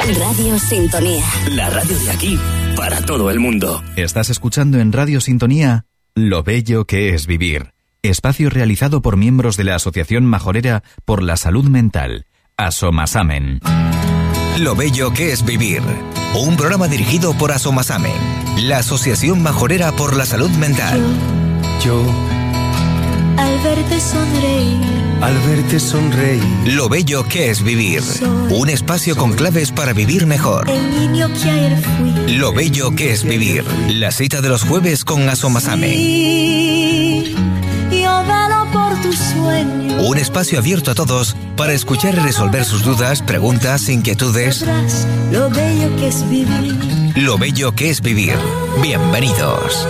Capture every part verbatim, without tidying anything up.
Radio Sintonía. La radio de aquí para todo el mundo. Estás escuchando en Radio Sintonía Lo bello que es vivir. Espacio realizado por miembros de la Asociación Majorera por la Salud Mental, Asomasamen. Lo bello que es vivir. Un programa dirigido por Asomasamen, la Asociación Majorera por la Salud Mental. Yo, al verte sonreír, al verte sonreír. Lo bello que es vivir. Un espacio con claves para vivir mejor. el niño que ayer fui. Lo bello que es vivir. La cita de los jueves con Asomasamen. Sí, yo velo por tus sueños. Un espacio abierto a todos para escuchar y resolver sus dudas, preguntas, inquietudes. Sabrás lo bello que es vivir. Lo bello que es vivir. Bienvenidos.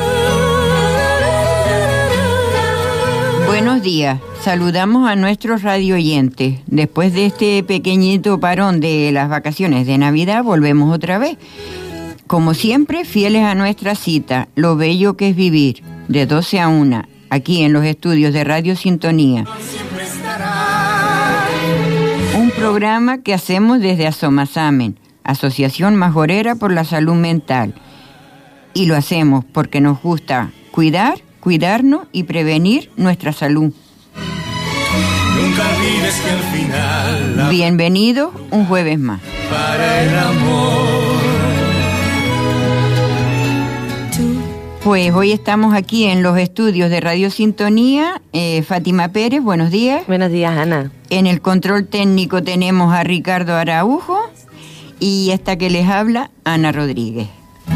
Buenos días, saludamos a nuestros radio oyentes. Después de este pequeñito parón de las vacaciones de Navidad, volvemos otra vez. Como siempre, fieles a nuestra cita, Lo bello que es vivir, de doce a una, aquí en los estudios de Radio Sintonía. Un programa que hacemos desde Asomasamen, Asociación Majorera por la Salud Mental. Y lo hacemos porque nos gusta cuidar, cuidarnos y prevenir nuestra salud. Nunca olvides que al final la... Bienvenidos un jueves más. Para el amor. Pues hoy estamos aquí en los estudios de Radio Sintonía. Eh, Fátima Pérez, buenos días. Buenos días, Ana. En el control técnico tenemos a Ricardo Araujo y esta que les habla, Ana Rodríguez.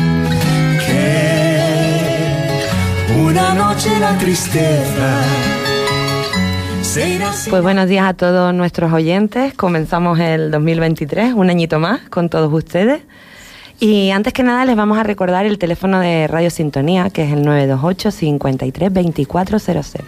Una noche la tristeza se irá sin... Pues buenos días a todos nuestros oyentes. Comenzamos el dos mil veintitrés, un añito más con todos ustedes. Y antes que nada les vamos a recordar el teléfono de Radio Sintonía, que es el nueve dos ocho, cincuenta y tres, veinticuatro cero cero.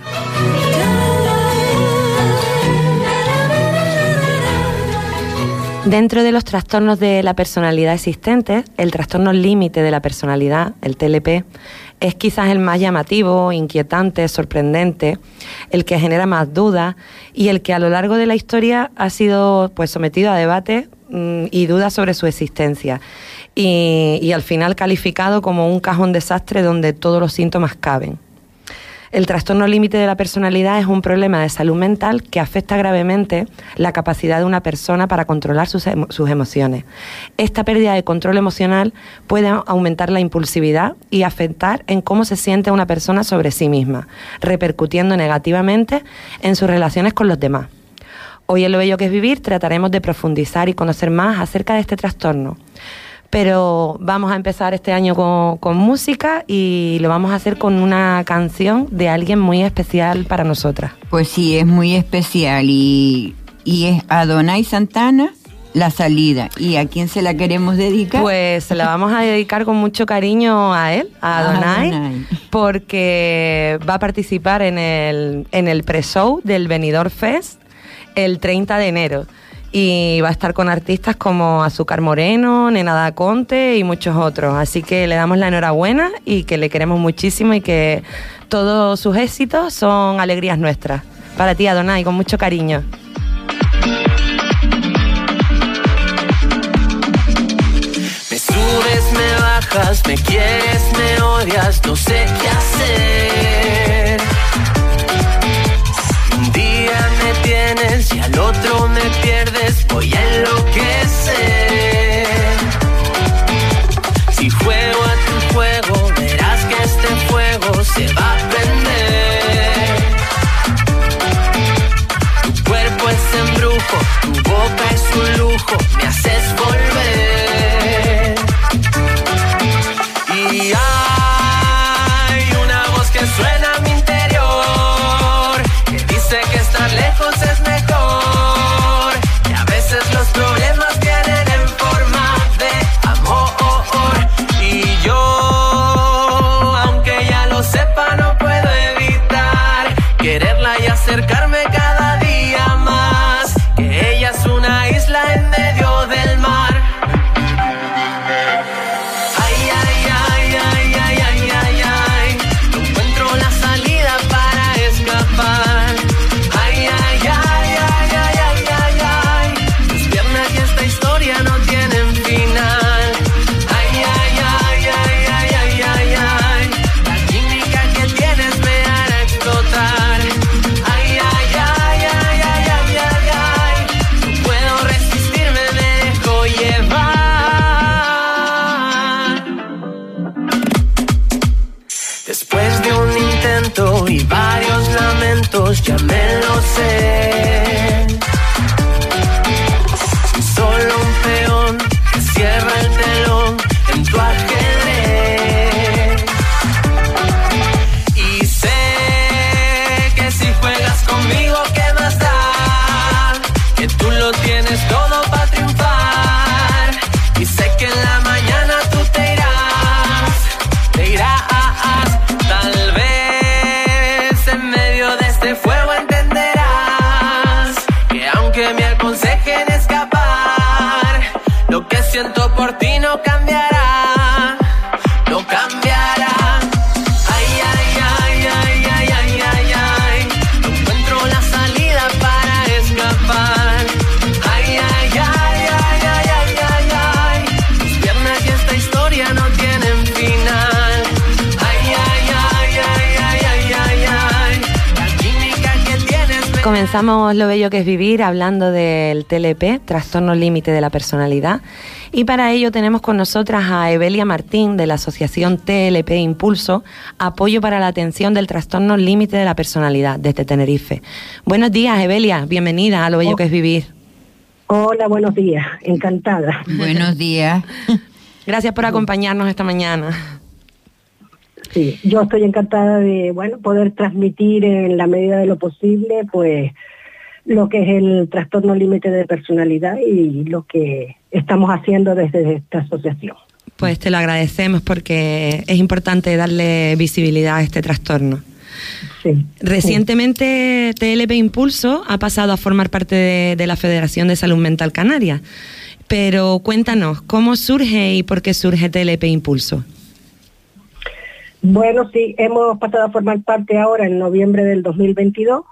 Dentro de los trastornos de la personalidad existentes, el trastorno límite de la personalidad, el T L P, es quizás el más llamativo, inquietante, sorprendente, el que genera más dudas y el que a lo largo de la historia ha sido pues sometido a debate mmm, y dudas sobre su existencia y, y al final calificado como un cajón desastre donde todos los síntomas caben. El trastorno límite de la personalidad es un problema de salud mental que afecta gravemente la capacidad de una persona para controlar sus, emo- sus emociones. Esta pérdida de control emocional puede aumentar la impulsividad y afectar en cómo se siente una persona sobre sí misma, repercutiendo negativamente en sus relaciones con los demás. Hoy en Lo bello que es vivir trataremos de profundizar y conocer más acerca de este trastorno. Pero vamos a empezar este año con, con música y lo vamos a hacer con una canción de alguien muy especial para nosotras. Pues sí, es muy especial y, y es Adonai Santana, La Salida. ¿Y a quién se la queremos dedicar? Pues se la vamos a dedicar con mucho cariño a él, a Adonai, Adonai. Porque va a participar en el, en el pre-show del Benidorm Fest el treinta de enero. Y va a estar con artistas como Azúcar Moreno, Nena Da Conte y muchos otros. Así que le damos la enhorabuena y que le queremos muchísimo y que todos sus éxitos son alegrías nuestras. Para ti, Adonai, con mucho cariño. Me subes, me bajas, me quieres, me odias, no sé qué hacer. Un día me tienes y al otro me pierdes, voy a enloquecer. Si juego a tu juego, verás que este fuego se va a prender. Tu cuerpo es embrujo, tu boca es un lujo, me haces volver. Y hay una voz que suena a mi interior, que dice que estar lejos es mejor, que a veces los problemas lejos, ya me lo sé. Solo un peón que cierra el telón en tu ajedrez. Y sé que si juegas conmigo, ¿qué más da? Que tú lo tienes todo para triunfar. Y sé que en la mañana tú te irás, te irás. Tal vez en medio de este fuego entenderás que aunque me aconsejen escapar, lo que siento por ti no cambiará, no cambiará. Ay, ay, ay, ay, ay, ay, ay, ay. No encuentro la salida para escapar. Ay, ay, ay, ay, ay, ay, ay, ay. Tus piernas y esta historia no tienen final. Ay, ay, ay, ay, ay, ay, ay, ay. La química que tienes me... Comenzamos Lo bello que es vivir hablando del T L P, trastorno límite de la personalidad. Y para ello tenemos con nosotras a Evelia Martín de la asociación T L P Impulso, apoyo para la atención del trastorno límite de la personalidad desde Tenerife. Buenos días, Evelia, bienvenida a Lo bello Oh. que es vivir. Hola, buenos días, encantada. Buenos días. Gracias por acompañarnos esta mañana. Sí, yo estoy encantada de, bueno, poder transmitir en la medida de lo posible, pues, lo que es el trastorno límite de personalidad y lo que estamos haciendo desde esta asociación. Pues te lo agradecemos porque es importante darle visibilidad a este trastorno. Sí. Recientemente T L P Impulso ha pasado a formar parte de, de la Federación de Salud Mental Canaria. Pero cuéntanos, ¿cómo surge y por qué surge T L P Impulso? Bueno, sí, hemos pasado a formar parte ahora en noviembre del dos mil veintidós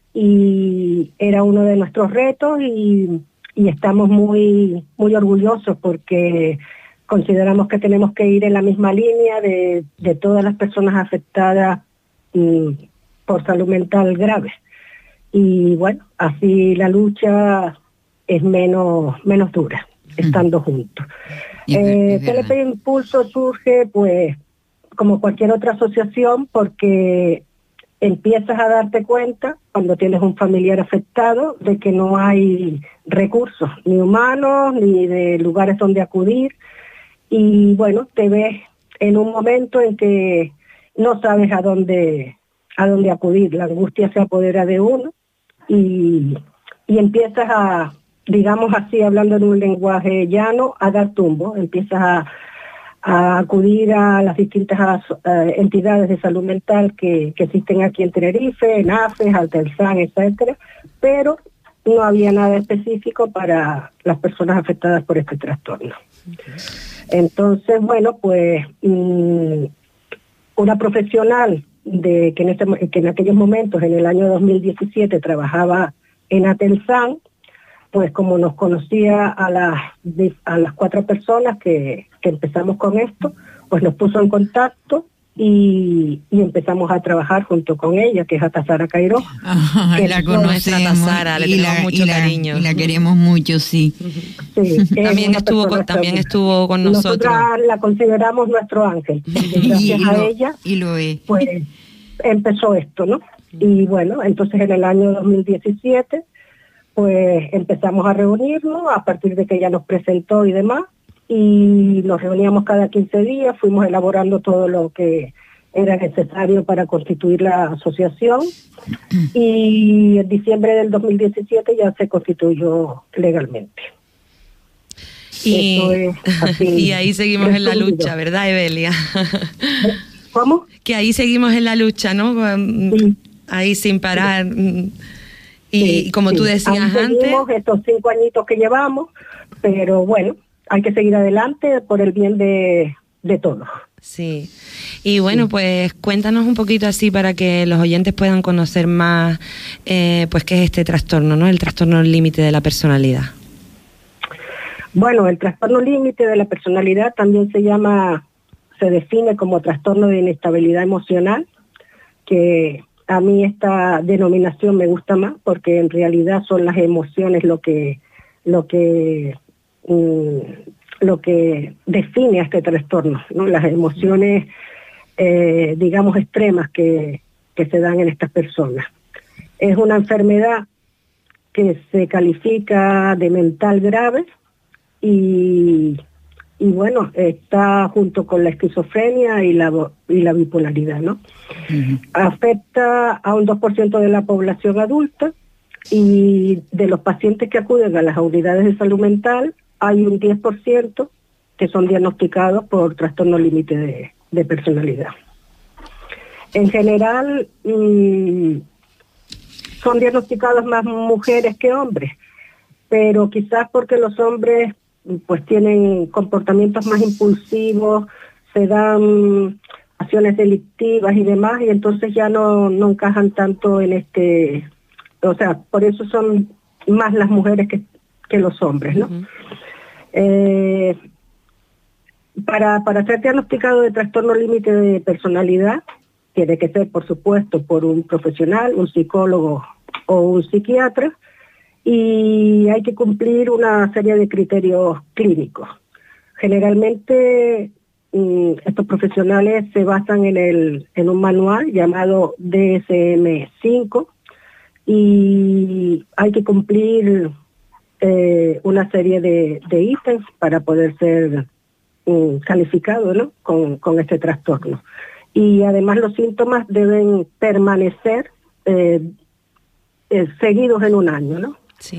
y era uno de nuestros retos y, y estamos muy, muy orgullosos porque consideramos que tenemos que ir en la misma línea de, de todas las personas afectadas mm, por salud mental grave. Y bueno, así la lucha es menos, menos dura, estando juntos. Eh, T L P Impulso surge, pues, como cualquier otra asociación, porque empiezas a darte cuenta, cuando tienes un familiar afectado, de que no hay recursos, ni humanos, ni de lugares donde acudir, y bueno, te ves en un momento en que no sabes a dónde, a dónde acudir, la angustia se apodera de uno, y, y empiezas a, digamos así, hablando en un lenguaje llano, a dar tumbo, empiezas a a acudir a las distintas uh, entidades de salud mental que, que existen aquí en Tenerife, en AFES, Altelsan, etcétera, pero no había nada específico para las personas afectadas por este trastorno. Okay. Entonces, bueno, pues mmm, una profesional de que en, este, que en aquellos momentos, en el año dos mil diecisiete, trabajaba en Atelsan, pues como nos conocía a las, a las cuatro personas que, que empezamos con esto, pues nos puso en contacto y, y empezamos a trabajar junto con ella, que es Atazara Cairó. Ah, que la conocemos, Sara, le y tenemos la, mucho y la, cariño. Y la queremos mucho, sí. sí también estuvo con, también estuvo con nosotros. Nosotras la consideramos nuestro ángel. Gracias y, y a lo, ella, y lo es. pues empezó esto, ¿no? Y bueno, entonces en el año dos mil diecisiete... pues empezamos a reunirnos a partir de que ella nos presentó y demás, y nos reuníamos cada quince días, fuimos elaborando todo lo que era necesario para constituir la asociación, y en diciembre del dos mil diecisiete ya se constituyó legalmente. Y, Eso es así, y ahí seguimos resumido. En la lucha, ¿verdad, Evelia? ¿Cómo? Que ahí seguimos en la lucha, ¿no? Sí. Ahí sin parar... Sí. Y sí, como sí. tú decías Aún antes... estos cinco añitos que llevamos, pero bueno, hay que seguir adelante por el bien de, de todos. Sí. Y bueno, sí. Pues cuéntanos un poquito así para que los oyentes puedan conocer más, eh, pues qué es este trastorno, ¿no? El trastorno límite de la personalidad. Bueno, el trastorno límite de la personalidad también se llama, se define como trastorno de inestabilidad emocional, que... a mí esta denominación me gusta más porque en realidad son las emociones lo que lo que mm, lo que define a este trastorno, ¿no? Las emociones eh, digamos extremas que, que se dan en estas personas. Es una enfermedad que se califica de mental grave y, y bueno, está junto con la esquizofrenia y la, y la bipolaridad, ¿no? Uh-huh. Afecta a un dos por ciento de la población adulta y de los pacientes que acuden a las unidades de salud mental hay un diez por ciento que son diagnosticados por trastorno límite de, de personalidad. En general, mmm, son diagnosticados más mujeres que hombres, pero quizás porque los hombres pues tienen comportamientos más impulsivos, se dan acciones delictivas y demás, y entonces ya no, no encajan tanto en este, o sea, por eso son más las mujeres que, que los hombres, ¿no? Uh-huh. Eh, para, para ser diagnosticado de trastorno límite de personalidad, tiene que ser, por supuesto, por un profesional, un psicólogo o un psiquiatra, y hay que cumplir una serie de criterios clínicos. Generalmente mmm, estos profesionales se basan en, el, en un manual llamado D S M cinco y hay que cumplir eh, una serie de, de ítems para poder ser mmm, calificado, ¿no? con, con este trastorno. Y además los síntomas deben permanecer eh, eh, seguidos en un año, ¿no? Sí.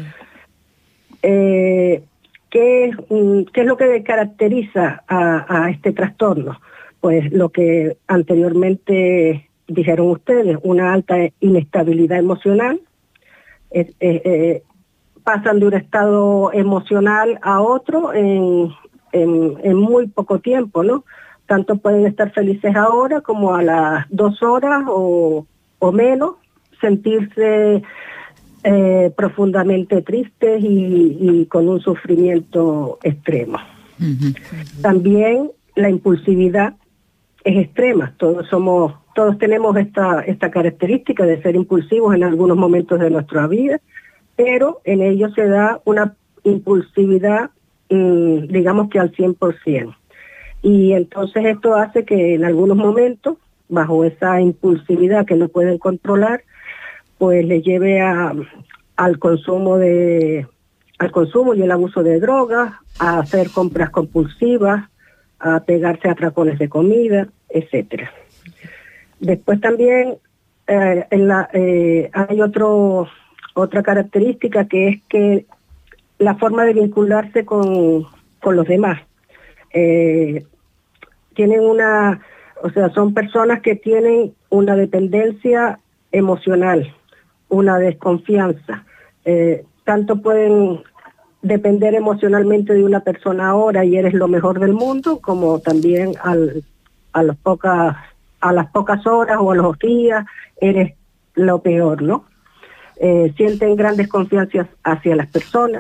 Eh, ¿qué, ¿Qué es lo que caracteriza a, a este trastorno? Pues lo que anteriormente dijeron ustedes, una alta inestabilidad emocional, eh, eh, eh, pasan de un estado emocional a otro en, en, en muy poco tiempo, ¿no? Tanto pueden estar felices ahora como a las dos horas o, o menos, sentirse eh, profundamente tristes y, y con un sufrimiento extremo. Uh-huh. También la impulsividad es extrema. Todos somos, todos tenemos esta, esta característica de ser impulsivos en algunos momentos de nuestra vida, pero en ellos se da una impulsividad, mmm, digamos que al cien por ciento. Y entonces esto hace que en algunos momentos, bajo esa impulsividad que no pueden controlar, pues les lleve a, al consumo de, al consumo y el abuso de drogas, a hacer compras compulsivas, a pegarse a atracones de comida, etcétera. Después también eh, en la, eh, hay otro, otra característica que es que la forma de vincularse con, con los demás. Eh, tienen una, o sea, son personas que tienen una dependencia emocional, una desconfianza. Eh, tanto pueden depender emocionalmente de una persona ahora y eres lo mejor del mundo, como también al, a, las pocas, a las pocas horas o a los días eres lo peor, ¿no? Eh, sienten gran desconfianza hacia las personas.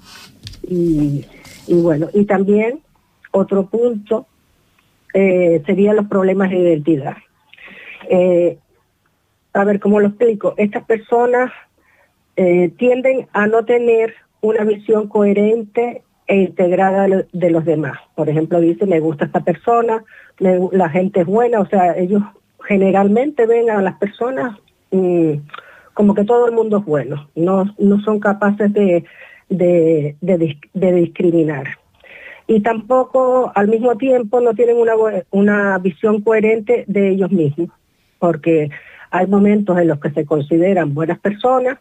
Y, y bueno, y también otro punto eh, serían los problemas de identidad. Eh, a ver, ¿cómo lo explico? Estas personas eh, tienden a no tener una visión coherente e integrada de los demás. Por ejemplo, dice, me gusta esta persona, me, la gente es buena, o sea, ellos generalmente ven a las personas mmm, como que todo el mundo es bueno, no, no son capaces de, de, de, de discriminar. Y tampoco, al mismo tiempo, no tienen una, una visión coherente de ellos mismos, porque hay momentos en los que se consideran buenas personas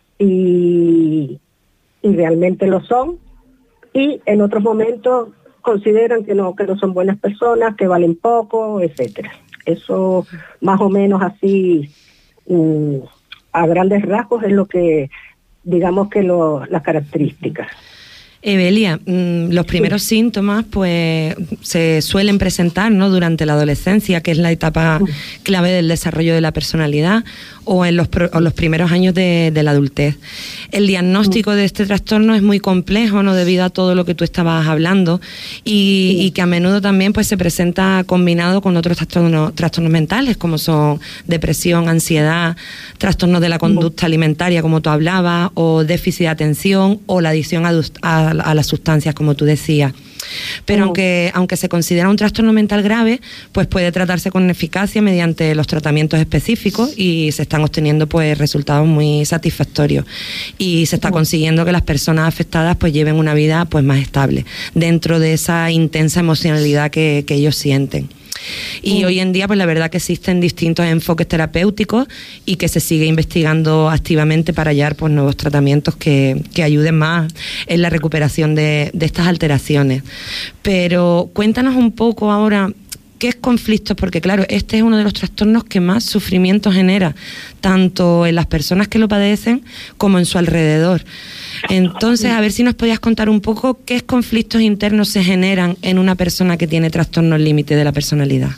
y, y realmente lo son, y en otros momentos consideran que no, que no son buenas personas, que valen poco, etcétera. Eso más o menos así, um, a grandes rasgos, es lo que, digamos que lo, las características. Evelia, mmm, los primeros sí. síntomas pues se suelen presentar, ¿no?, durante la adolescencia, que es la etapa clave del desarrollo de la personalidad, o en los, pro, o los primeros años de, de la adultez. El diagnóstico de este trastorno es muy complejo, ¿no?, debido a todo lo que tú estabas hablando, y, sí. y que a menudo también pues se presenta combinado con otros trastornos, trastornos mentales, como son depresión, ansiedad, trastornos de la conducta alimentaria, como tú hablabas, o déficit de atención, o la adicción a, a, a las sustancias, como tú decías. Pero Oh. aunque, aunque se considera un trastorno mental grave, pues puede tratarse con eficacia mediante los tratamientos específicos y se están obteniendo pues resultados muy satisfactorios. Y se está consiguiendo que las personas afectadas pues lleven una vida pues más estable dentro de esa intensa emocionalidad que, que ellos sienten. Y hoy en día, pues la verdad que existen distintos enfoques terapéuticos y que se sigue investigando activamente para hallar pues nuevos tratamientos que, que ayuden más en la recuperación de, de estas alteraciones. Pero cuéntanos un poco ahora qué es conflictos, porque claro, este es uno de los trastornos que más sufrimiento genera, tanto en las personas que lo padecen como en su alrededor. Entonces, a ver si nos podías contar un poco qué conflictos internos se generan en una persona que tiene trastornos límite de la personalidad.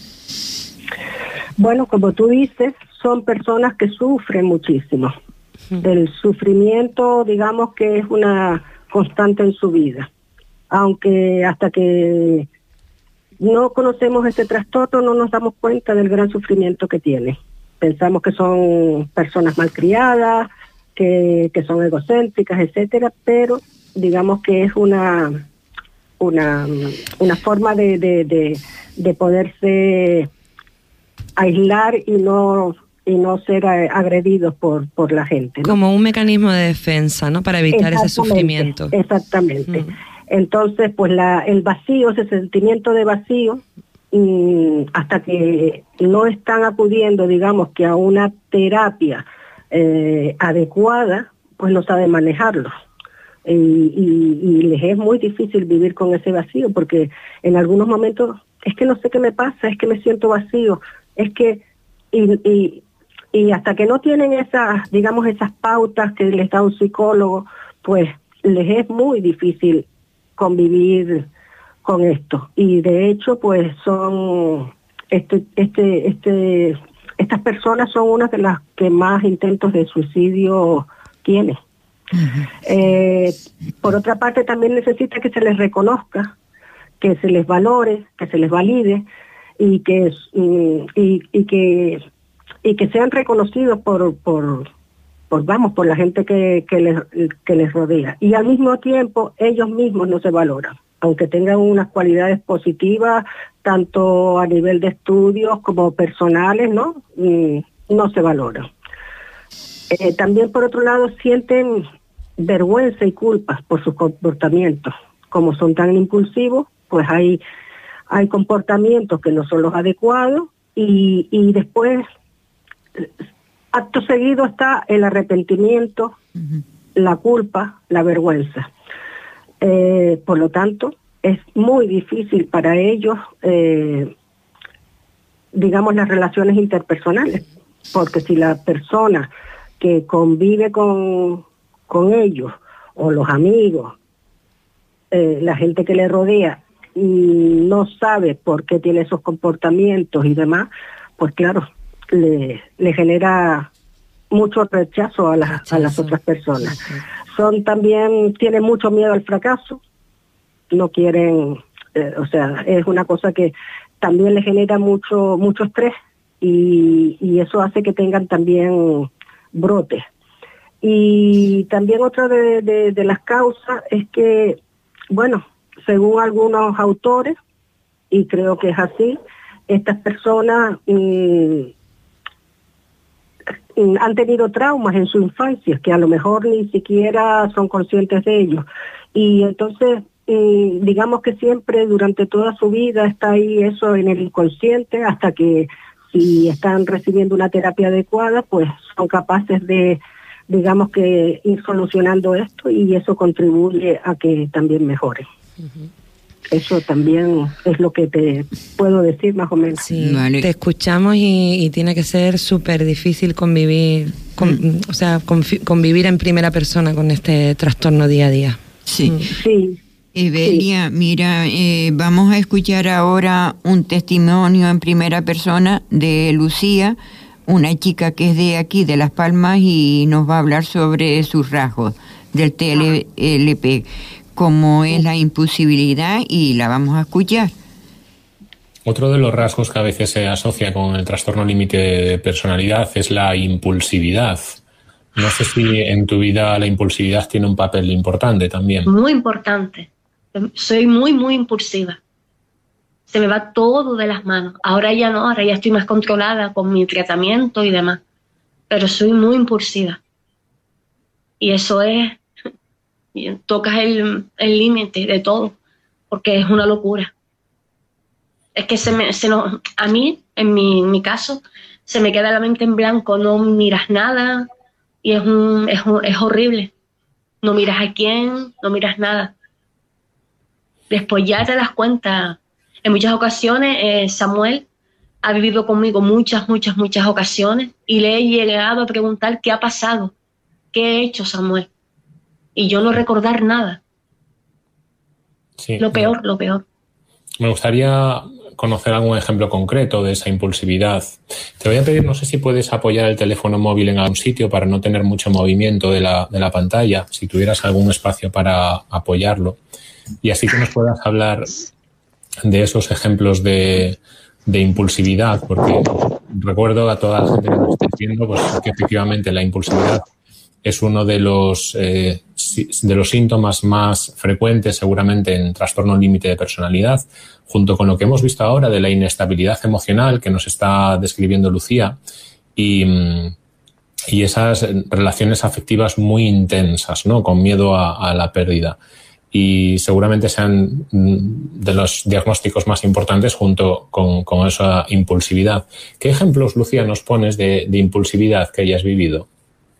Bueno, como tú dices, son personas que sufren muchísimo. El sufrimiento, digamos que es una constante en su vida. Aunque hasta que no conocemos este trastorno no nos damos cuenta del gran sufrimiento que tiene. Pensamos que son personas malcriadas, que, que son egocéntricas, etcétera, pero digamos que es una una, una forma de, de, de, de poderse aislar y no y no ser agredidos por por la gente, ¿no? Como un mecanismo de defensa, ¿no? Para evitar ese sufrimiento. Exactamente. Mm. Entonces, pues la el vacío, ese sentimiento de vacío, mmm, hasta que no están acudiendo, digamos, que a una terapia eh, adecuada, pues no saben manejarlo. Y, y, y les es muy difícil vivir con ese vacío, porque en algunos momentos es que no sé qué me pasa, es que me siento vacío, es que y, y, y hasta que no tienen esas, digamos, esas pautas que les da un psicólogo, pues les es muy difícil convivir con esto. Y de hecho, pues son este este este estas personas son unas de las que más intentos de suicidio tienen. Uh-huh. Eh, por otra parte, también necesita que se les reconozca, que se les valore, que se les valide y que y, y, y que y que sean reconocidos por por por vamos por la gente que que les que les rodea. Y al mismo tiempo ellos mismos no se valoran, aunque tengan unas cualidades positivas tanto a nivel de estudios como personales, ¿no? Y no se valoran. Eh, también por otro lado sienten vergüenza y culpa por sus comportamientos. Como son tan impulsivos, pues hay, hay comportamientos que no son los adecuados y, y después, acto seguido está el arrepentimiento, uh-huh. la culpa, la vergüenza. Eh, por lo tanto, es muy difícil para ellos, eh, digamos, las relaciones interpersonales, porque si la persona que convive con, con ellos, o los amigos, eh, la gente que le rodea, no sabe por qué tiene esos comportamientos y demás, pues claro, le, le genera mucho rechazo a las, rechazo. a las otras personas. Sí. Son también, tienen mucho miedo al fracaso, no quieren, eh, o sea, es una cosa que también le genera mucho mucho estrés y, y eso hace que tengan también brotes. Y también otra de, de, de las causas es que, bueno, según algunos autores, y creo que es así, estas personas mmm, han tenido traumas en su infancia que a lo mejor ni siquiera son conscientes de ellos. Y entonces, mmm, digamos que siempre durante toda su vida está ahí eso en el inconsciente, hasta que si están recibiendo una terapia adecuada, pues son capaces de, digamos que, ir solucionando esto y eso contribuye a que también mejore. Uh-huh. Eso también es lo que te puedo decir más o menos. Sí, vale. Te escuchamos y, y tiene que ser súper difícil convivir, con, mm. o sea, confi- convivir en primera persona con este trastorno día a día. Sí. Mm. Sí. Evelia, sí. mira, eh, vamos a escuchar ahora un testimonio en primera persona de Lucía, una chica que es de aquí, de Las Palmas, y nos va a hablar sobre sus rasgos del T L P, como es la impulsibilidad, y la vamos a escuchar. Otro de los rasgos que a veces se asocia con el trastorno límite de personalidad es la impulsividad. No sé si en tu vida la impulsividad tiene un papel importante también. Muy importante. Soy muy, muy impulsiva. Se me va todo de las manos. Ahora ya no, ahora ya estoy más controlada con mi tratamiento y demás. Pero soy muy impulsiva. Y eso es, tocas el el límite de todo, porque es una locura. Es que se me, se nos, a mí, en mi, en mi caso, se me queda la mente en blanco, no miras nada y es, un, es, un, es horrible. No miras a quién, no miras nada. Después ya te das cuenta. En muchas ocasiones eh, Samuel ha vivido conmigo muchas, muchas, muchas ocasiones y le he llegado a preguntar qué ha pasado, qué he hecho, Samuel. Y yo no recordar nada. Sí, lo peor, lo peor. Me gustaría conocer algún ejemplo concreto de esa impulsividad. Te voy a pedir, no sé si puedes apoyar el teléfono móvil en algún sitio para no tener mucho movimiento de la, de la pantalla, si tuvieras algún espacio para apoyarlo. Y así que nos puedas hablar de esos ejemplos de, de impulsividad, porque recuerdo a toda la gente que nos esté viendo pues, que efectivamente la impulsividad es uno de los, eh, de los síntomas más frecuentes seguramente en trastorno límite de personalidad, junto con lo que hemos visto ahora de la inestabilidad emocional que nos está describiendo Lucía y, y esas relaciones afectivas muy intensas, ¿no? Con miedo a, a la pérdida. Y seguramente sean de los diagnósticos más importantes junto con, con esa impulsividad. ¿Qué ejemplos, Lucía, nos pones de, de impulsividad que hayas vivido?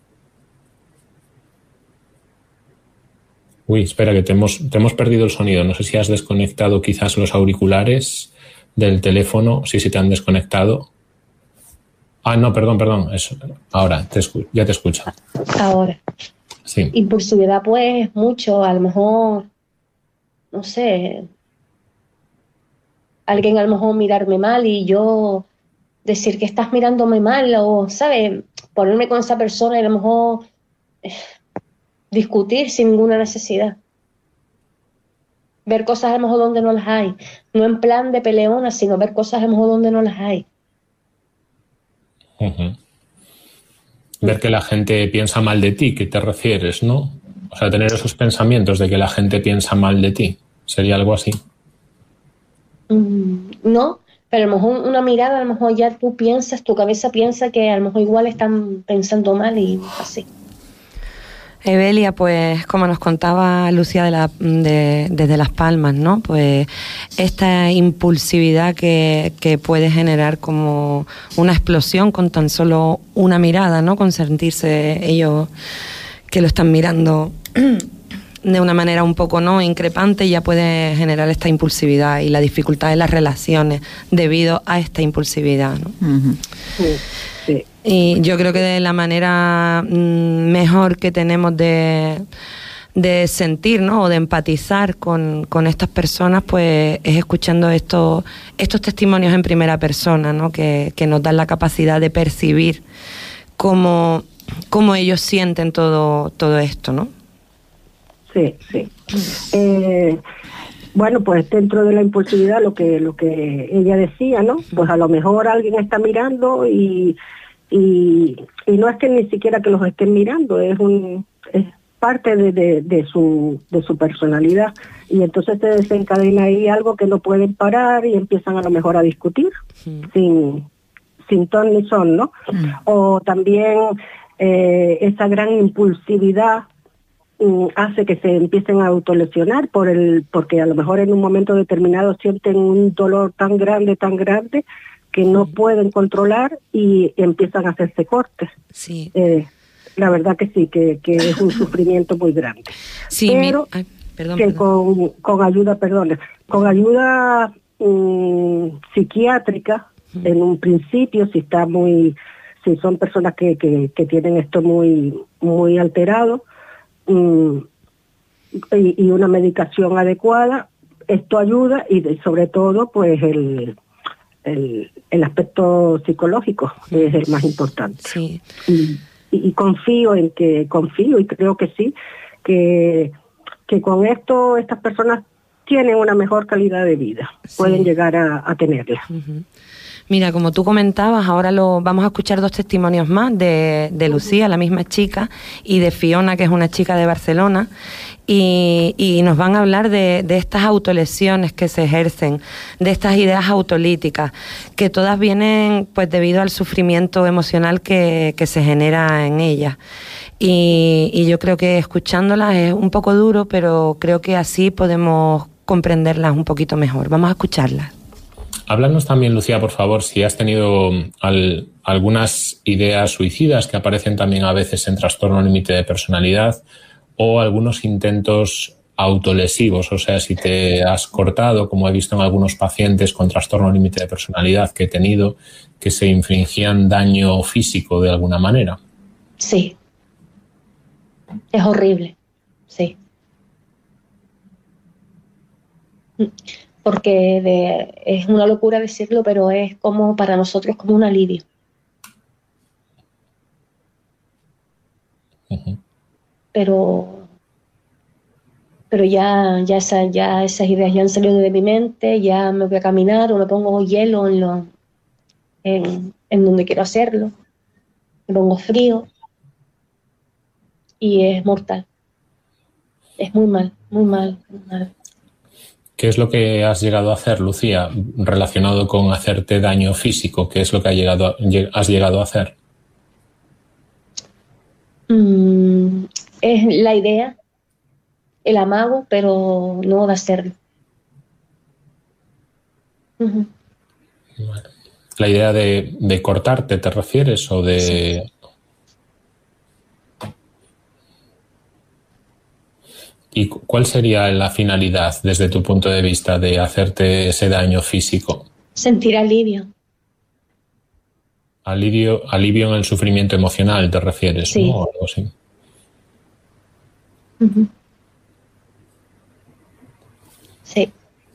Uy, espera, que te hemos, te hemos perdido el sonido. No sé si has desconectado quizás los auriculares del teléfono, si se te han desconectado. Ah, no, perdón, perdón. Eso, ahora, te escu- ya te escucho. Ahora. Sí. Impulsividad, pues, mucho. A lo mejor, no sé, alguien a lo mejor mirarme mal y yo decir que estás mirándome mal o, ¿sabes? Ponerme con esa persona y a lo mejor eh, discutir sin ninguna necesidad. Ver cosas a lo mejor donde no las hay. No en plan de peleona, sino ver cosas a lo mejor donde no las hay. Uh-huh. Ver que la gente piensa mal de ti, ¿qué te refieres, no? O sea, tener esos pensamientos de que la gente piensa mal de ti. ¿Sería algo así? Mm, no, pero a lo mejor una mirada, a lo mejor ya tú piensas, tu cabeza piensa que a lo mejor igual están pensando mal y así. Evelia, pues como nos contaba Lucía de la, de, desde Las Palmas, ¿no? Pues esta impulsividad que, que puede generar como una explosión con tan solo una mirada, ¿no? Con sentirse ellos que lo están mirando de una manera un poco no increpante, ya puede generar esta impulsividad y la dificultad en las relaciones debido a esta impulsividad, ¿no? Uh-huh. Sí, sí. Y yo creo que de la manera mmm, mejor que tenemos de, de sentir, ¿no? O de empatizar con, con estas personas, pues es escuchando estos, estos testimonios en primera persona, ¿no? Que, que nos dan la capacidad de percibir cómo, cómo ellos sienten todo, todo esto, ¿no? Sí, sí. Eh, bueno, pues dentro de la impulsividad, lo que lo que ella decía, ¿no? Pues a lo mejor alguien está mirando y y, y no es que ni siquiera que los estén mirando, es un es parte de, de, de su de su personalidad y entonces se desencadena ahí algo que no pueden parar y empiezan a lo mejor a discutir sí. sin sin ton ni son, ¿no? Sí. O también eh, esa gran impulsividad hace que se empiecen a autolesionar por el porque a lo mejor en un momento determinado sienten un dolor tan grande, tan grande que no sí. pueden controlar y empiezan a hacerse cortes. Sí. Eh, la verdad que sí, que, que es un sufrimiento muy grande. Sí, pero mi... Ay, perdón, que perdón. con con ayuda, perdón, con ayuda um, psiquiátrica mm. en un principio, si está muy, si son personas que que, que tienen esto muy muy alterado. Y, y una medicación adecuada, esto ayuda y de, sobre todo pues el, el el aspecto psicológico es el más importante. Sí. Y, y confío en que, confío y creo que sí, que, que con esto estas personas tienen una mejor calidad de vida, sí. pueden llegar a, a tenerla. Uh-huh. Mira, como tú comentabas, ahora lo vamos a escuchar dos testimonios más de, de Lucía, la misma chica, y de Fiona, que es una chica de Barcelona. Y, y nos van a hablar de, de estas autolesiones que se ejercen, de estas ideas autolíticas, que todas vienen pues debido al sufrimiento emocional que, que se genera en ellas. Y, y yo creo que escuchándolas es un poco duro, pero creo que así podemos comprenderlas un poquito mejor. Vamos a escucharlas. Háblanos también, Lucía, por favor, si has tenido al, algunas ideas suicidas que aparecen también a veces en trastorno límite de personalidad, o algunos intentos autolesivos, o sea, si te has cortado, como he visto en algunos pacientes con trastorno límite de personalidad que he tenido, que se infligían daño físico de alguna manera. Sí. Es horrible, sí. Porque de, es una locura decirlo, pero es como para nosotros como un alivio. Uh-huh. Pero, pero ya, ya, esa, ya esas ideas ya han salido de mi mente, ya me voy a caminar o me pongo hielo en, lo, en, en donde quiero hacerlo, me pongo frío y es mortal. Es muy mal, muy mal, muy mal. ¿Qué es lo que has llegado a hacer, Lucía, relacionado con hacerte daño físico? ¿Qué es lo que has llegado a, has llegado a hacer? Mm, es la idea, el amago, pero no de hacerlo. Uh-huh. ¿La idea de, de cortarte te refieres o de...? Sí. ¿Y cuál sería la finalidad, desde tu punto de vista, de hacerte ese daño físico? Sentir alivio. Alivio, alivio en el sufrimiento emocional, ¿te refieres? Sí. ¿No? O algo así. Uh-huh. Sí.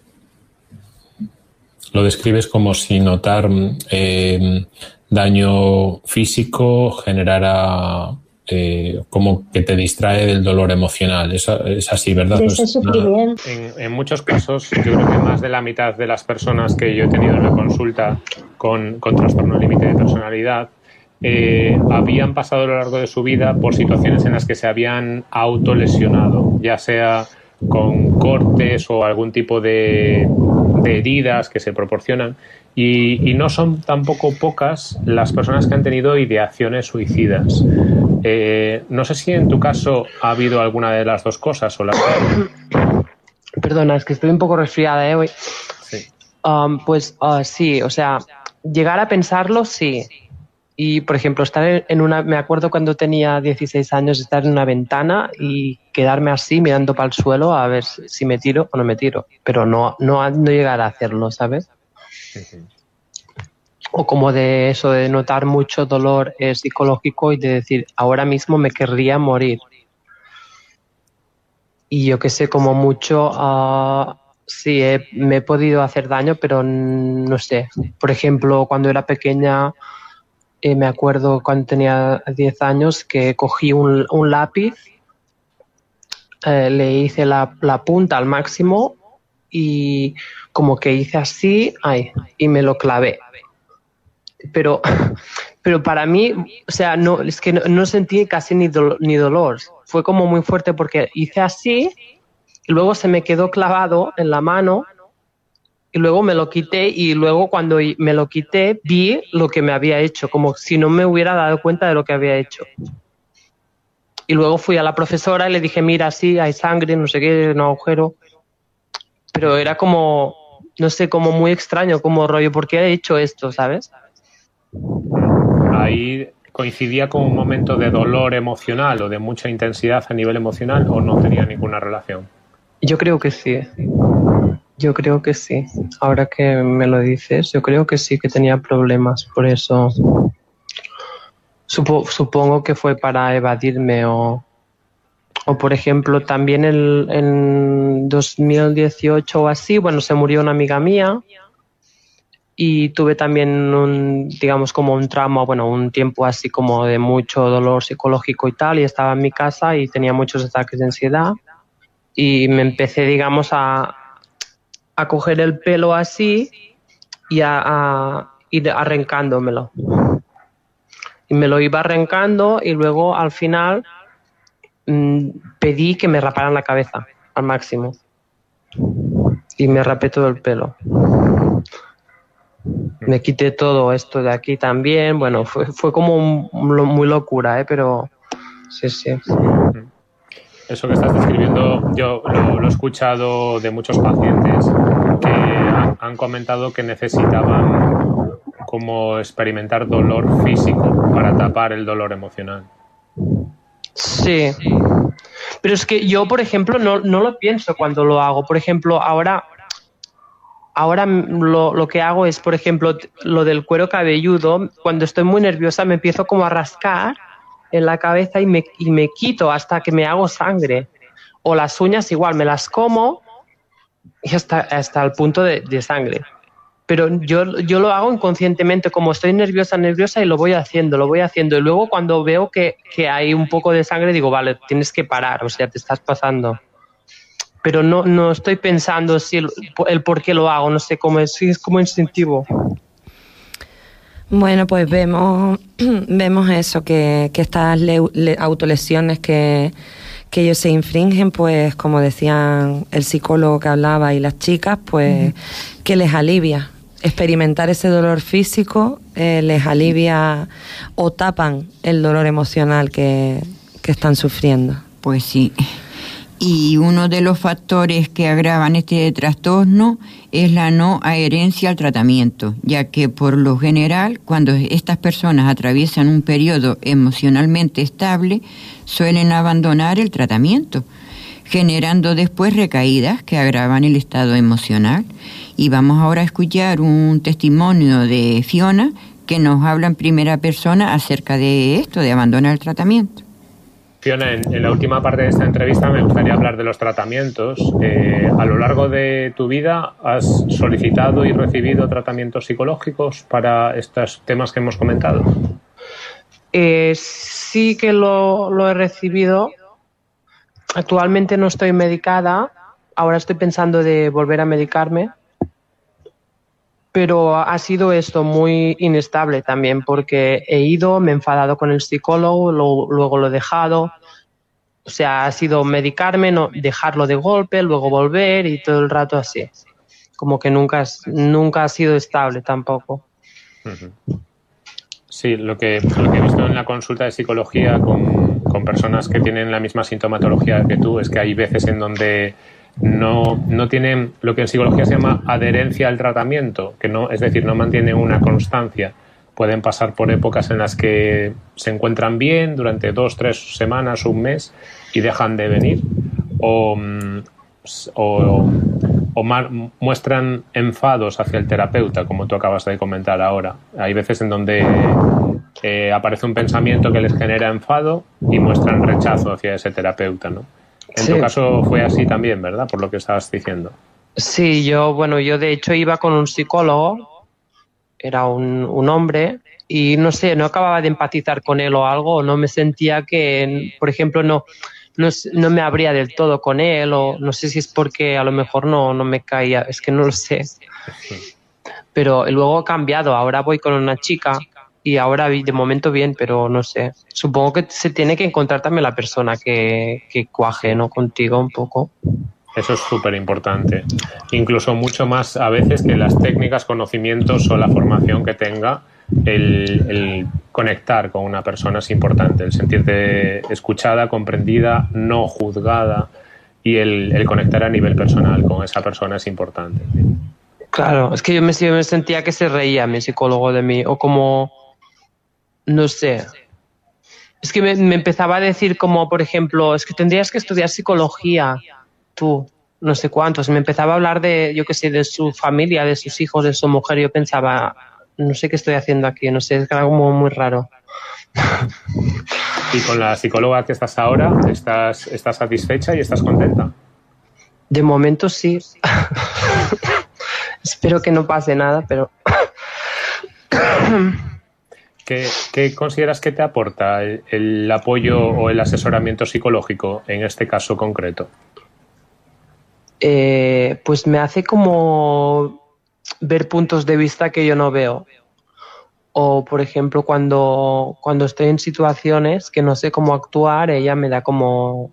Lo describes como si notar eh, daño físico generara... Eh, como que te distrae del dolor emocional. Es, es así, ¿verdad? De ese sufrimiento. En, en muchos casos, yo creo que más de la mitad de las personas que yo he tenido en la consulta con, con trastorno límite de personalidad eh, habían pasado a lo largo de su vida por situaciones en las que se habían autolesionado, ya sea con cortes o algún tipo de, de heridas que se proporcionan. Y, y no son tampoco pocas las personas que han tenido ideaciones suicidas. Eh, no sé si en tu caso ha habido alguna de las dos cosas o las Perdona, es que estoy un poco resfriada, ¿eh? Hoy. Sí. Um, pues uh, sí, o sea, llegar a pensarlo, sí. Y, por ejemplo, estar en una... Me acuerdo cuando tenía dieciséis años, estar en una ventana y quedarme así mirando para el suelo a ver si me tiro o no me tiro. Pero no, no, no llegar a hacerlo, ¿sabes? Uh-huh. O como de eso, de notar mucho dolor eh, psicológico y de decir, ahora mismo me querría morir. Y yo que sé, como mucho, uh, sí, he, me he podido hacer daño, pero no sé. Por ejemplo, cuando era pequeña, eh, me acuerdo cuando tenía diez años que cogí un, un lápiz, eh, le hice la, la punta al máximo y como que hice así, ay, y me lo clavé. Pero, pero para mí, o sea, no, es que no, no sentí casi ni, do, ni dolor. Fue como muy fuerte porque hice así y luego se me quedó clavado en la mano y luego me lo quité y luego cuando me lo quité vi lo que me había hecho, como si no me hubiera dado cuenta de lo que había hecho. Y luego fui a la profesora y le dije, mira, sí, hay sangre, no sé qué, un agujero. Pero era como, no sé, como muy extraño, como rollo, ¿por qué he hecho esto, sabes? Ahí coincidía con un momento de dolor emocional o de mucha intensidad a nivel emocional, o no tenía ninguna relación. Yo creo que sí. Yo creo que sí. Ahora que me lo dices, yo creo que sí que tenía problemas. Por eso supo, supongo que fue para evadirme o, o por ejemplo, también el, en dos mil dieciocho o así, bueno, se murió una amiga mía. Y tuve también un, digamos, como un trauma, bueno, un tiempo así como de mucho dolor psicológico y tal, y estaba en mi casa y tenía muchos ataques de ansiedad y me empecé, digamos, a, a coger el pelo así y a, a ir arrancándomelo. Y me lo iba arrancando y luego al final mmm, pedí que me raparan la cabeza al máximo. Y me rapé todo el pelo. Me quité todo esto de aquí también. Bueno, fue, fue como un, un, muy locura, ¿eh? Pero sí, sí. Eso que estás describiendo, yo lo, lo he escuchado de muchos pacientes que han, han comentado que necesitaban como experimentar dolor físico para tapar el dolor emocional. Sí. Pero es que yo, por ejemplo, no, no lo pienso cuando lo hago. Por ejemplo, ahora... Ahora lo, lo que hago es, por ejemplo, lo del cuero cabelludo. Cuando estoy muy nerviosa me empiezo como a rascar en la cabeza y me, y me quito hasta que me hago sangre. O las uñas igual, me las como y hasta, hasta el punto de, de sangre. Pero yo, yo lo hago inconscientemente, como estoy nerviosa, nerviosa y lo voy haciendo, lo voy haciendo. Y luego cuando veo que, que hay un poco de sangre digo, vale, tienes que parar, o sea, te estás pasando. Pero no, no estoy pensando si el, el por qué lo hago, no sé cómo es, es como instintivo. Bueno, pues vemos, vemos eso, que, que estas le, le, autolesiones que, que ellos se infringen, pues como decían el psicólogo que hablaba y las chicas, pues uh-huh. que les alivia. Experimentar ese dolor físico eh, les alivia o tapan el dolor emocional que, que están sufriendo. Pues sí. Y uno de los factores que agravan este trastorno es la no adherencia al tratamiento, ya que por lo general, cuando estas personas atraviesan un periodo emocionalmente estable, suelen abandonar el tratamiento, generando después recaídas que agravan el estado emocional. Y vamos ahora a escuchar un testimonio de Fiona que nos habla en primera persona acerca de esto, de abandonar el tratamiento. Fiona, en, en la última parte de esta entrevista me gustaría hablar de los tratamientos. Eh, a lo largo de tu vida, ¿has solicitado y recibido tratamientos psicológicos para estos temas que hemos comentado? Eh, sí que lo, lo he recibido. Actualmente no estoy medicada. Ahora estoy pensando de volver a medicarme. Pero ha sido esto muy inestable también, porque he ido, me he enfadado con el psicólogo, lo, luego lo he dejado. O sea, ha sido medicarme, no, dejarlo de golpe, luego volver y todo el rato así. Como que nunca, nunca ha sido estable tampoco. Sí, lo que, lo que he visto en la consulta de psicología con, con personas que tienen la misma sintomatología que tú es que hay veces en donde no, no tienen lo que en psicología se llama adherencia al tratamiento, que no, es decir, no mantienen una constancia. Pueden pasar por épocas en las que se encuentran bien durante dos, tres semanas o un mes y dejan de venir, o, o, o muestran enfados hacia el terapeuta, como tú acabas de comentar ahora. Hay veces en donde eh, aparece un pensamiento que les genera enfado y muestran rechazo hacia ese terapeuta, ¿no? En sí. Tu caso fue así también, ¿verdad? Por lo que estabas diciendo. Sí, yo, bueno, yo de hecho iba con un psicólogo, era un, un hombre, y no sé, no acababa de empatizar con él o algo, no me sentía que, por ejemplo, no, no, no me abría del todo con él, o no sé si es porque a lo mejor no, no me caía, es que no lo sé. Pero luego he cambiado, ahora voy con una chica y ahora de momento bien, pero no sé. Supongo que se tiene que encontrar también la persona que, que cuaje, ¿no? Contigo un poco. Eso es súper importante. Incluso mucho más a veces que las técnicas, conocimientos o la formación que tenga, el, el conectar con una persona es importante. El sentirte escuchada, comprendida, no juzgada y el, el conectar a nivel personal con esa persona es importante. Claro, es que yo me, yo me sentía que se reía mi psicólogo de mí, o como, no sé, es que me, me empezaba a decir como, por ejemplo, es que tendrías que estudiar psicología, tú, no sé cuántos, me empezaba a hablar de, yo qué sé, de su familia, de sus hijos, de su mujer, yo pensaba, no sé qué estoy haciendo aquí, no sé, es algo como muy raro. ¿Y con la psicóloga que estás ahora, estás, estás satisfecha y estás contenta? De momento sí. Espero que no pase nada, pero... ¿Qué, ¿Qué consideras que te aporta el, el apoyo o el asesoramiento psicológico en este caso concreto? Eh, pues me hace como ver puntos de vista que yo no veo. O, por ejemplo, cuando, cuando estoy en situaciones que no sé cómo actuar, ella me da como...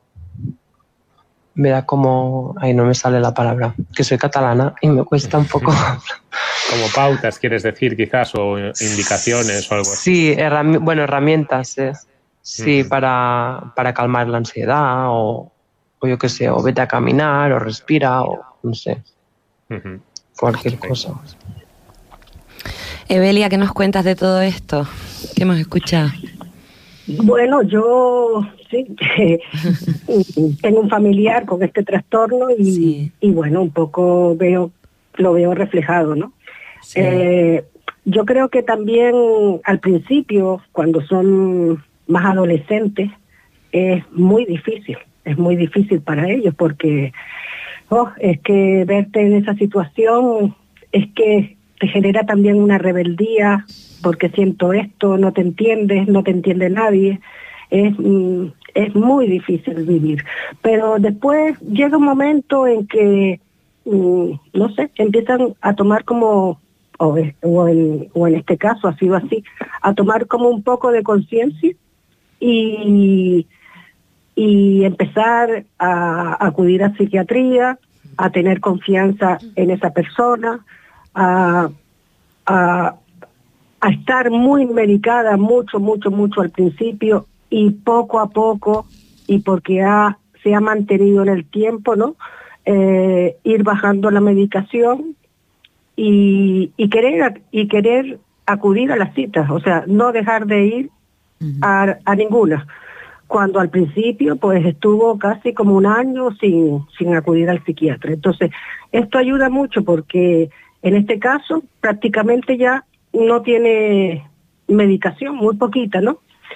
Me da como... Ay, no me sale la palabra. Que soy catalana y me cuesta un poco... Como pautas, quieres decir, quizás, o indicaciones o algo así. Sí, herrami- bueno, herramientas, ¿eh? Sí, uh-huh. para, para calmar la ansiedad o, o yo qué sé, o vete a caminar o respira o no sé, uh-huh. cualquier cosa. Evelia, ¿qué nos cuentas de todo esto que hemos escuchado? Bueno, yo sí, tengo un familiar con este trastorno y, sí. y bueno, un poco veo, lo veo reflejado, ¿no? Sí. Eh, yo creo que también al principio, cuando son más adolescentes, es muy difícil, es muy difícil para ellos porque oh, es que verte en esa situación es que te genera también una rebeldía, porque siento esto, no te entiendes, no te entiende nadie, es, es muy difícil vivir. Pero después llega un momento en que, no sé, empiezan a tomar como, o, o, en, o en este caso ha sido así, a tomar como un poco de conciencia y, y empezar a acudir a psiquiatría, a tener confianza en esa persona, a, a, a estar muy medicada mucho, mucho, mucho al principio y poco a poco, y porque ha, se ha mantenido en el tiempo, ¿no? Eh, ir bajando la medicación y, y querer y querer acudir a las citas, o sea, no dejar de ir uh-huh. a, a ninguna. Cuando al principio pues estuvo casi como un año sin, sin acudir al psiquiatra. Entonces, esto ayuda mucho porque en este caso prácticamente ya no tiene medicación, muy poquita, ¿no?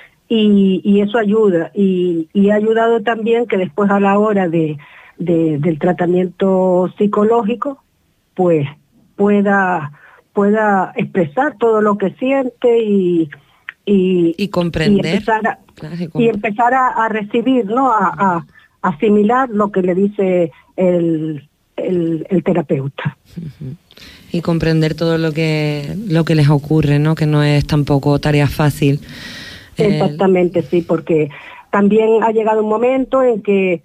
Y, y eso ayuda. Y, y ha ayudado también que después a la hora de, de del tratamiento psicológico, pues pueda, pueda expresar todo lo que siente y, y, y comprender. Y empezar a, claro, y, y empezar a, a recibir, ¿no? A, a asimilar lo que le dice el, el, el terapeuta. Uh-huh. Y comprender todo lo que lo que les ocurre, ¿no? Que no es tampoco tarea fácil. Exactamente, eh... sí, porque también ha llegado un momento en que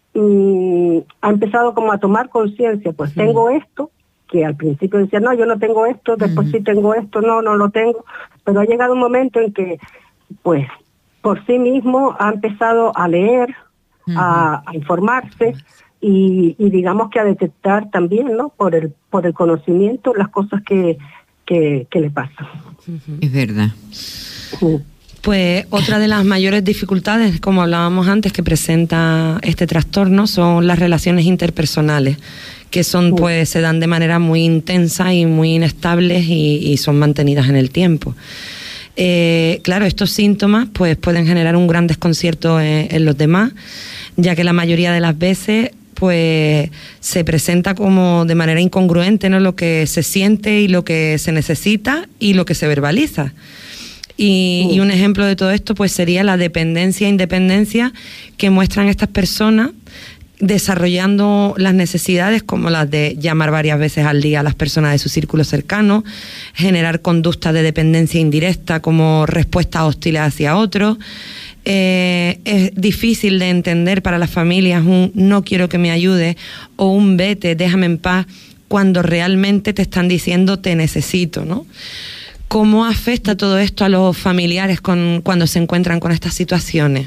mmm, ha empezado como a tomar conciencia, pues uh-huh. tengo esto, que al principio decía, no, yo no tengo esto, después uh-huh. sí tengo esto, no, no lo tengo, pero ha llegado un momento en que, pues, por sí mismo ha empezado a leer, uh-huh. a, a informarse, Y, y digamos que a detectar también, ¿no? Por el por el conocimiento las cosas que, que, que le pasan. Es verdad. Sí. Pues otra de las mayores dificultades, como hablábamos antes, que presenta este trastorno son las relaciones interpersonales, que son, sí. pues, se dan de manera muy intensa y muy inestables y, y son mantenidas en el tiempo. Eh, claro, estos síntomas pues pueden generar un gran desconcierto en, en los demás, ya que la mayoría de las veces pues se presenta como de manera incongruente, ¿no? Lo que se siente y lo que se necesita y lo que se verbaliza. Y, uh. y un ejemplo de todo esto pues sería la dependencia e independencia que muestran estas personas desarrollando las necesidades como las de llamar varias veces al día a las personas de su círculo cercano, generar conductas de dependencia indirecta como respuestas hostiles hacia otros. Eh, es difícil de entender para las familias un no quiero que me ayude o un vete, déjame en paz, cuando realmente te están diciendo te necesito, ¿no? ¿Cómo afecta todo esto a los familiares con, cuando se encuentran con estas situaciones?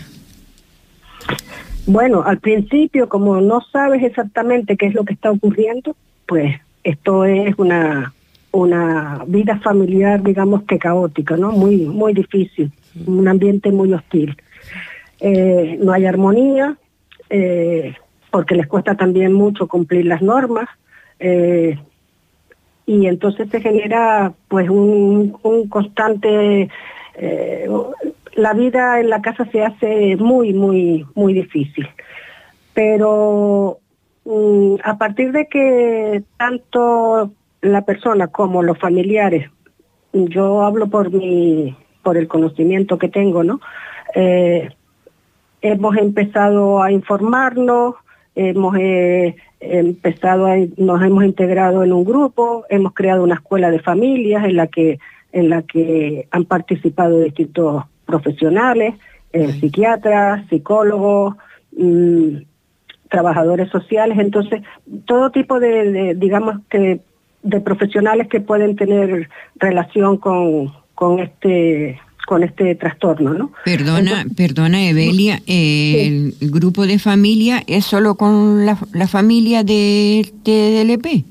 Bueno, al principio, como no sabes exactamente qué es lo que está ocurriendo, pues esto es una, una vida familiar, digamos que caótica, ¿no? Muy, muy difícil, un ambiente muy hostil. Eh, no hay armonía, eh, porque les cuesta también mucho cumplir las normas, eh, y entonces se genera pues un, un constante... Eh, la vida en la casa se hace muy, muy, muy difícil. Pero um, a partir de que tanto la persona como los familiares, yo hablo por mi, por el conocimiento que tengo, ¿no? Eh, hemos empezado a informarnos, hemos eh, empezado a, nos hemos integrado en un grupo, hemos creado una escuela de familias en la que en la que han participado distintos profesionales, eh, psiquiatras, psicólogos, mmm, trabajadores sociales, entonces todo tipo de, de digamos que de profesionales que pueden tener relación con, con este con este trastorno, ¿no? Perdona, Entonces, perdona Evelia, eh, sí. el grupo de familia es solo con la, la familia de T D L P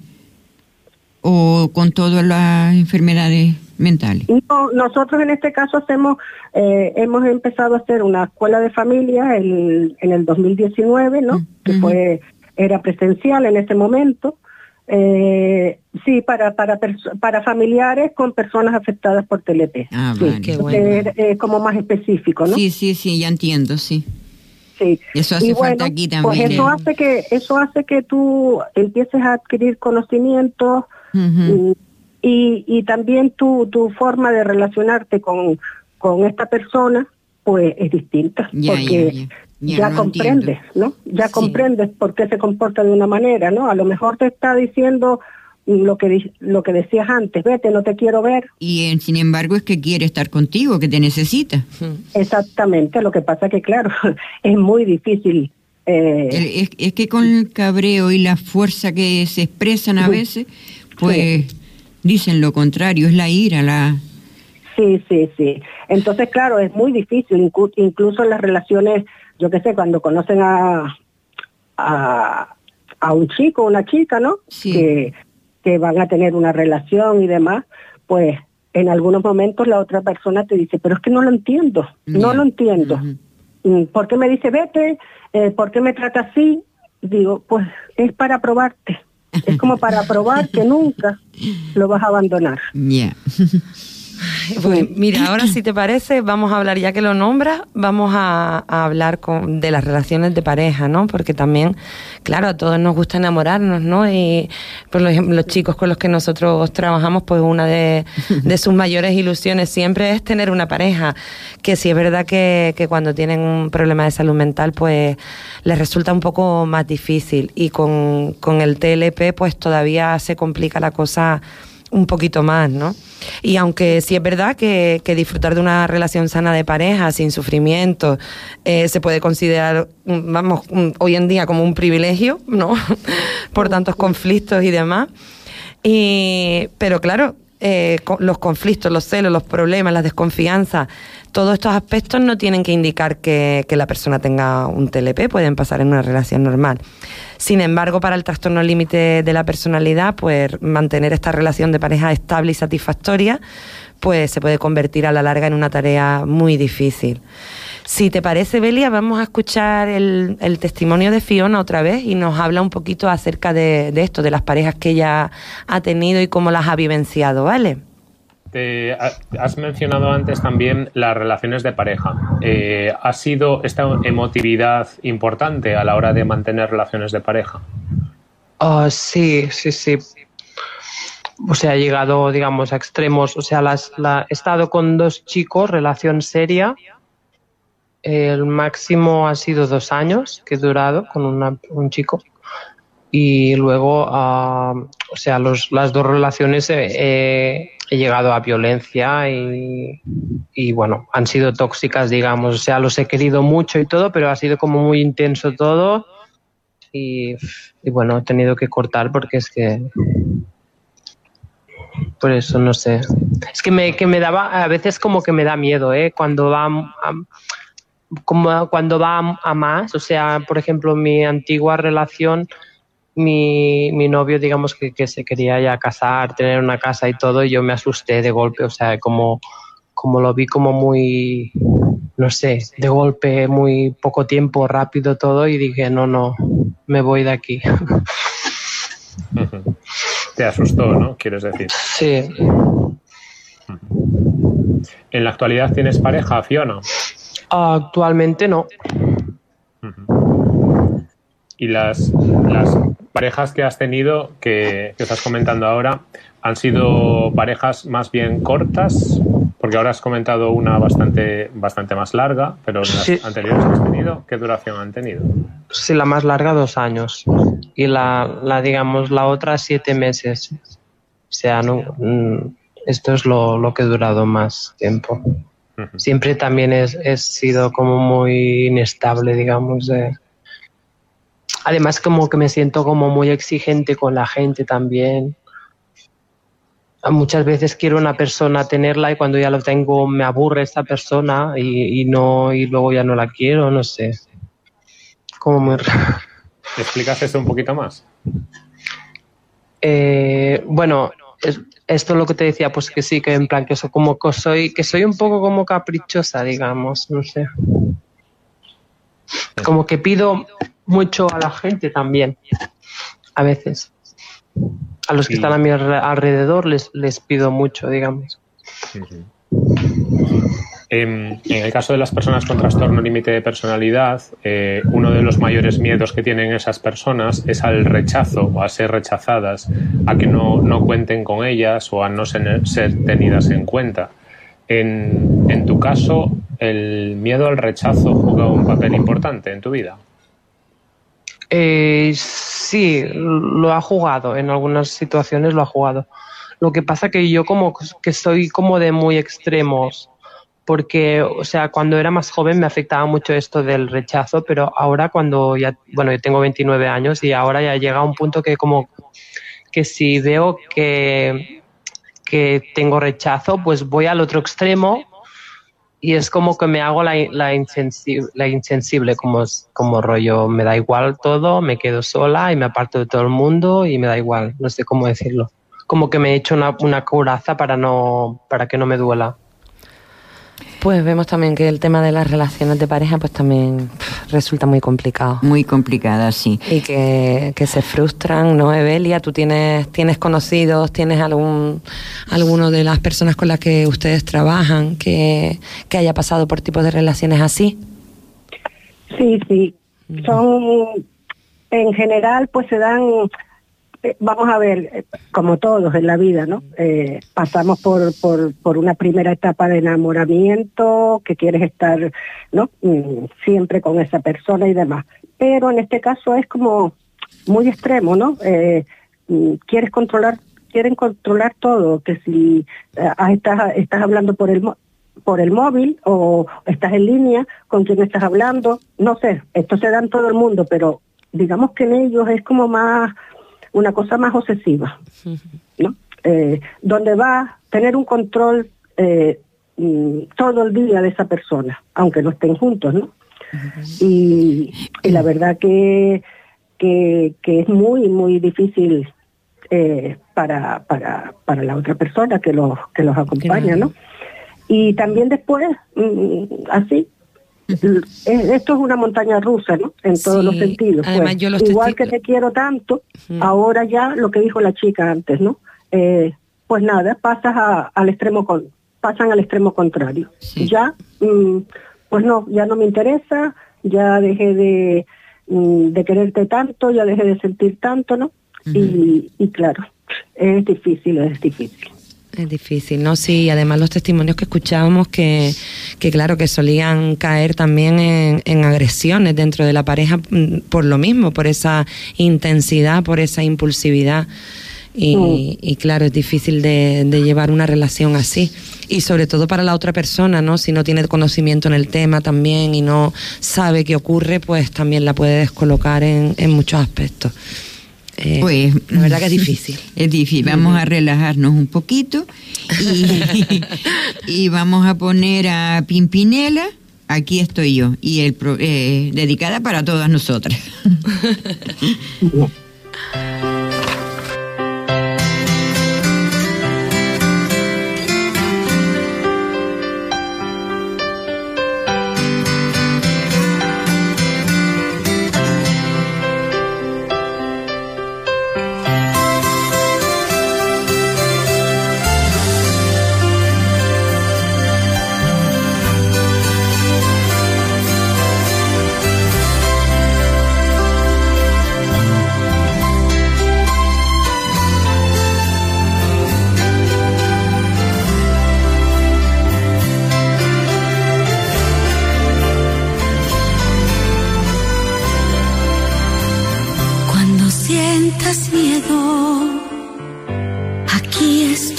o con todas las enfermedades mentales. No, nosotros en este caso hacemos, eh, hemos empezado a hacer una escuela de familia en, en el dos mil diecinueve, ¿no? Uh-huh. Que fue era presencial en ese momento. Eh, sí, para para para familiares con personas afectadas por T L P. Ah, sí, vale. Qué bueno. Es eh, como más específico, ¿no? Sí, sí, sí, ya entiendo, sí. Sí. Eso hace y bueno, falta aquí también. Pues eso hace que eso hace que tú empieces a adquirir conocimientos uh-huh. y, y también tu tu forma de relacionarte con con esta persona pues es distinta, ya, porque ya, ya. Ya, ya no comprendes, entiendo. ¿no? Ya sí. comprendes por qué se comporta de una manera, ¿no? A lo mejor te está diciendo lo que lo que decías antes, vete, no te quiero ver. Y eh, sin embargo es que quiere estar contigo, que te necesita. Exactamente, lo que pasa que claro, es muy difícil. Eh... El, es, es que con el cabreo y la fuerza que se expresan a veces, pues sí. dicen lo contrario, es la ira, la... Sí, sí, sí. Entonces, claro, es muy difícil, incluso en las relaciones, yo qué sé, cuando conocen a, a, a un chico o una chica, ¿no? Sí. Que, que van a tener una relación y demás, pues en algunos momentos la otra persona te dice, pero es que no lo entiendo, yeah. no lo entiendo. Uh-huh. ¿Por qué me dice vete? Eh, ¿Por qué me trata así? Digo, pues es para probarte. Es como para probar que nunca lo vas a abandonar. Ya. Yeah. Pues mira, ahora si te parece, vamos a hablar, ya que lo nombras, vamos a, a hablar con, de las relaciones de pareja, ¿no? Porque también, claro, a todos nos gusta enamorarnos, ¿no? Y por ejemplo, los chicos con los que nosotros trabajamos, pues una de, de sus mayores ilusiones siempre es tener una pareja, que sí es verdad que, que cuando tienen un problema de salud mental, pues les resulta un poco más difícil. Y con, con el T L P, pues todavía se complica la cosa un poquito más, ¿no? Y aunque sí es verdad que, que disfrutar de una relación sana de pareja, sin sufrimiento, eh, se puede considerar, vamos, hoy en día como un privilegio, ¿no? Por tantos conflictos y demás. Y, pero claro, eh, los conflictos, los celos, los problemas, las desconfianzas, todos estos aspectos no tienen que indicar que, que la persona tenga un T L P, pueden pasar en una relación normal. Sin embargo, para el trastorno límite de la personalidad, pues mantener esta relación de pareja estable y satisfactoria, pues se puede convertir a la larga en una tarea muy difícil. Si te parece, Belia, vamos a escuchar el, el testimonio de Fiona otra vez y nos habla un poquito acerca de, de esto, de las parejas que ella ha tenido y cómo las ha vivenciado, ¿vale? Te, has mencionado antes también las relaciones de pareja. Eh, ¿Ha sido esta emotividad importante a la hora de mantener relaciones de pareja? Uh, sí, sí, sí. O sea, he llegado, digamos, a extremos. O sea, las, la, he estado con dos chicos, relación seria. El máximo ha sido dos años que he durado con una, un chico. Y luego, uh, o sea, los, las dos relaciones he, he, he llegado a violencia y, y, bueno, han sido tóxicas, digamos. O sea, los he querido mucho y todo, pero ha sido como muy intenso todo. Y, y bueno, he tenido que cortar porque es que... Por eso, no sé. Es que me, que me daba, a veces como que me da miedo, ¿eh? Cuando va a, como cuando va a, a más, o sea, por ejemplo, mi antigua relación... Mi, mi novio, digamos, que, que se quería ya casar, tener una casa y todo, y yo me asusté de golpe, o sea, como, como lo vi como muy, no sé, de golpe, muy poco tiempo, rápido todo, y dije, no, no, me voy de aquí. Te asustó, ¿no? Quieres decir. Sí. ¿En la actualidad tienes pareja, Fiona? Actualmente no. Y las, las parejas que has tenido, que, que estás comentando ahora, ¿han sido parejas más bien cortas? Porque ahora has comentado una bastante, bastante más larga, pero las sí. anteriores que has tenido, ¿qué duración han tenido? Sí, la más larga dos años y la, la digamos, la otra siete meses. O sea, no, Esto es lo, lo que he durado más tiempo. Uh-huh. Siempre también he, he sido como muy inestable, digamos. Eh. Además, como que me siento como muy exigente con la gente también. Muchas veces quiero una persona tenerla y cuando ya lo tengo me aburre esta persona y, y no y luego ya no la quiero, no sé. Como muy raro. ¿Te explicas esto un poquito más? Eh, bueno, es, esto es lo que te decía, pues que sí, que en plan que soy como que soy, que soy un poco como caprichosa, digamos, no sé. Como que pido mucho a la gente también, a veces. A los que sí. están a mi alrededor les, les pido mucho, digamos. Uh-huh. En, en el caso de las personas con trastorno límite de personalidad, eh, uno de los mayores miedos que tienen esas personas es al rechazo o a ser rechazadas, a que no, no cuenten con ellas o a no ser, ser tenidas en cuenta. En, en tu caso, ¿el miedo al rechazo juega un papel importante en tu vida? Eh, sí, lo ha jugado, en algunas situaciones lo ha jugado. Lo que pasa que yo como que soy como de muy extremos, porque, o sea, cuando era más joven me afectaba mucho esto del rechazo, pero ahora cuando ya, bueno, yo tengo veintinueve años y ahora ya llega a un punto que como que si veo que, que tengo rechazo, pues voy al otro extremo. Y es como que me hago la, la, insensible, la insensible, como, como rollo, me da igual todo, me quedo sola y me aparto de todo el mundo y me da igual, no sé cómo decirlo. Como que me he hecho una, una coraza para, no, para que no me duela. Pues vemos también que el tema de las relaciones de pareja pues también pff, resulta muy complicado. Muy complicada, sí. Y que, que se frustran, ¿no, Evelia? ¿Tú tienes, tienes conocidos, tienes algún alguno de las personas con las que ustedes trabajan que, que haya pasado por tipos de relaciones así? Sí, sí. Son, en general, pues se dan... Vamos a ver, como todos en la vida, ¿no? Eh, pasamos por, por, por una primera etapa de enamoramiento, que quieres estar, ¿no? Mm, siempre con esa persona y demás. Pero en este caso es como muy extremo, ¿no? Eh, mm, quieres controlar, quieren controlar todo, que si eh, estás, estás hablando por el, por el móvil o estás en línea, con quién estás hablando, no sé, esto se da en todo el mundo, pero digamos que en ellos es como más... una cosa más obsesiva, ¿no? Eh, donde va a tener un control eh, todo el día de esa persona, aunque no estén juntos, ¿no? Y, y la verdad que, que, que es muy, muy difícil eh, para, para, para la otra persona que los, que los acompaña, ¿no? Y también después, así, esto es una montaña rusa, ¿no? En todos sí, los sentidos. Pues. Yo los Igual que te quiero tanto, mm. ahora ya lo que dijo la chica antes, ¿no? Eh, pues nada, pasas a, al extremo con, pasan al extremo contrario. Sí. Ya, mm, pues no, ya no me interesa, ya dejé de, mm, de quererte tanto, ya dejé de sentir tanto, ¿no? Uh-huh. y, y claro, es difícil, es difícil. Es difícil, ¿no? Sí, además los testimonios que escuchábamos que, que claro, que solían caer también en, en agresiones dentro de la pareja por lo mismo, por esa intensidad, por esa impulsividad. Y, mm. y claro, es difícil de, de llevar una relación así. Y sobre todo para la otra persona, ¿no? Si no tiene conocimiento en el tema también y no sabe qué ocurre, pues también la puede descolocar en, en muchos aspectos. Eh, pues la verdad que es difícil. Es difícil. Vamos a relajarnos un poquito y, y vamos a poner a Pimpinela, Aquí estoy yo, y el eh, dedicada para todas nosotras.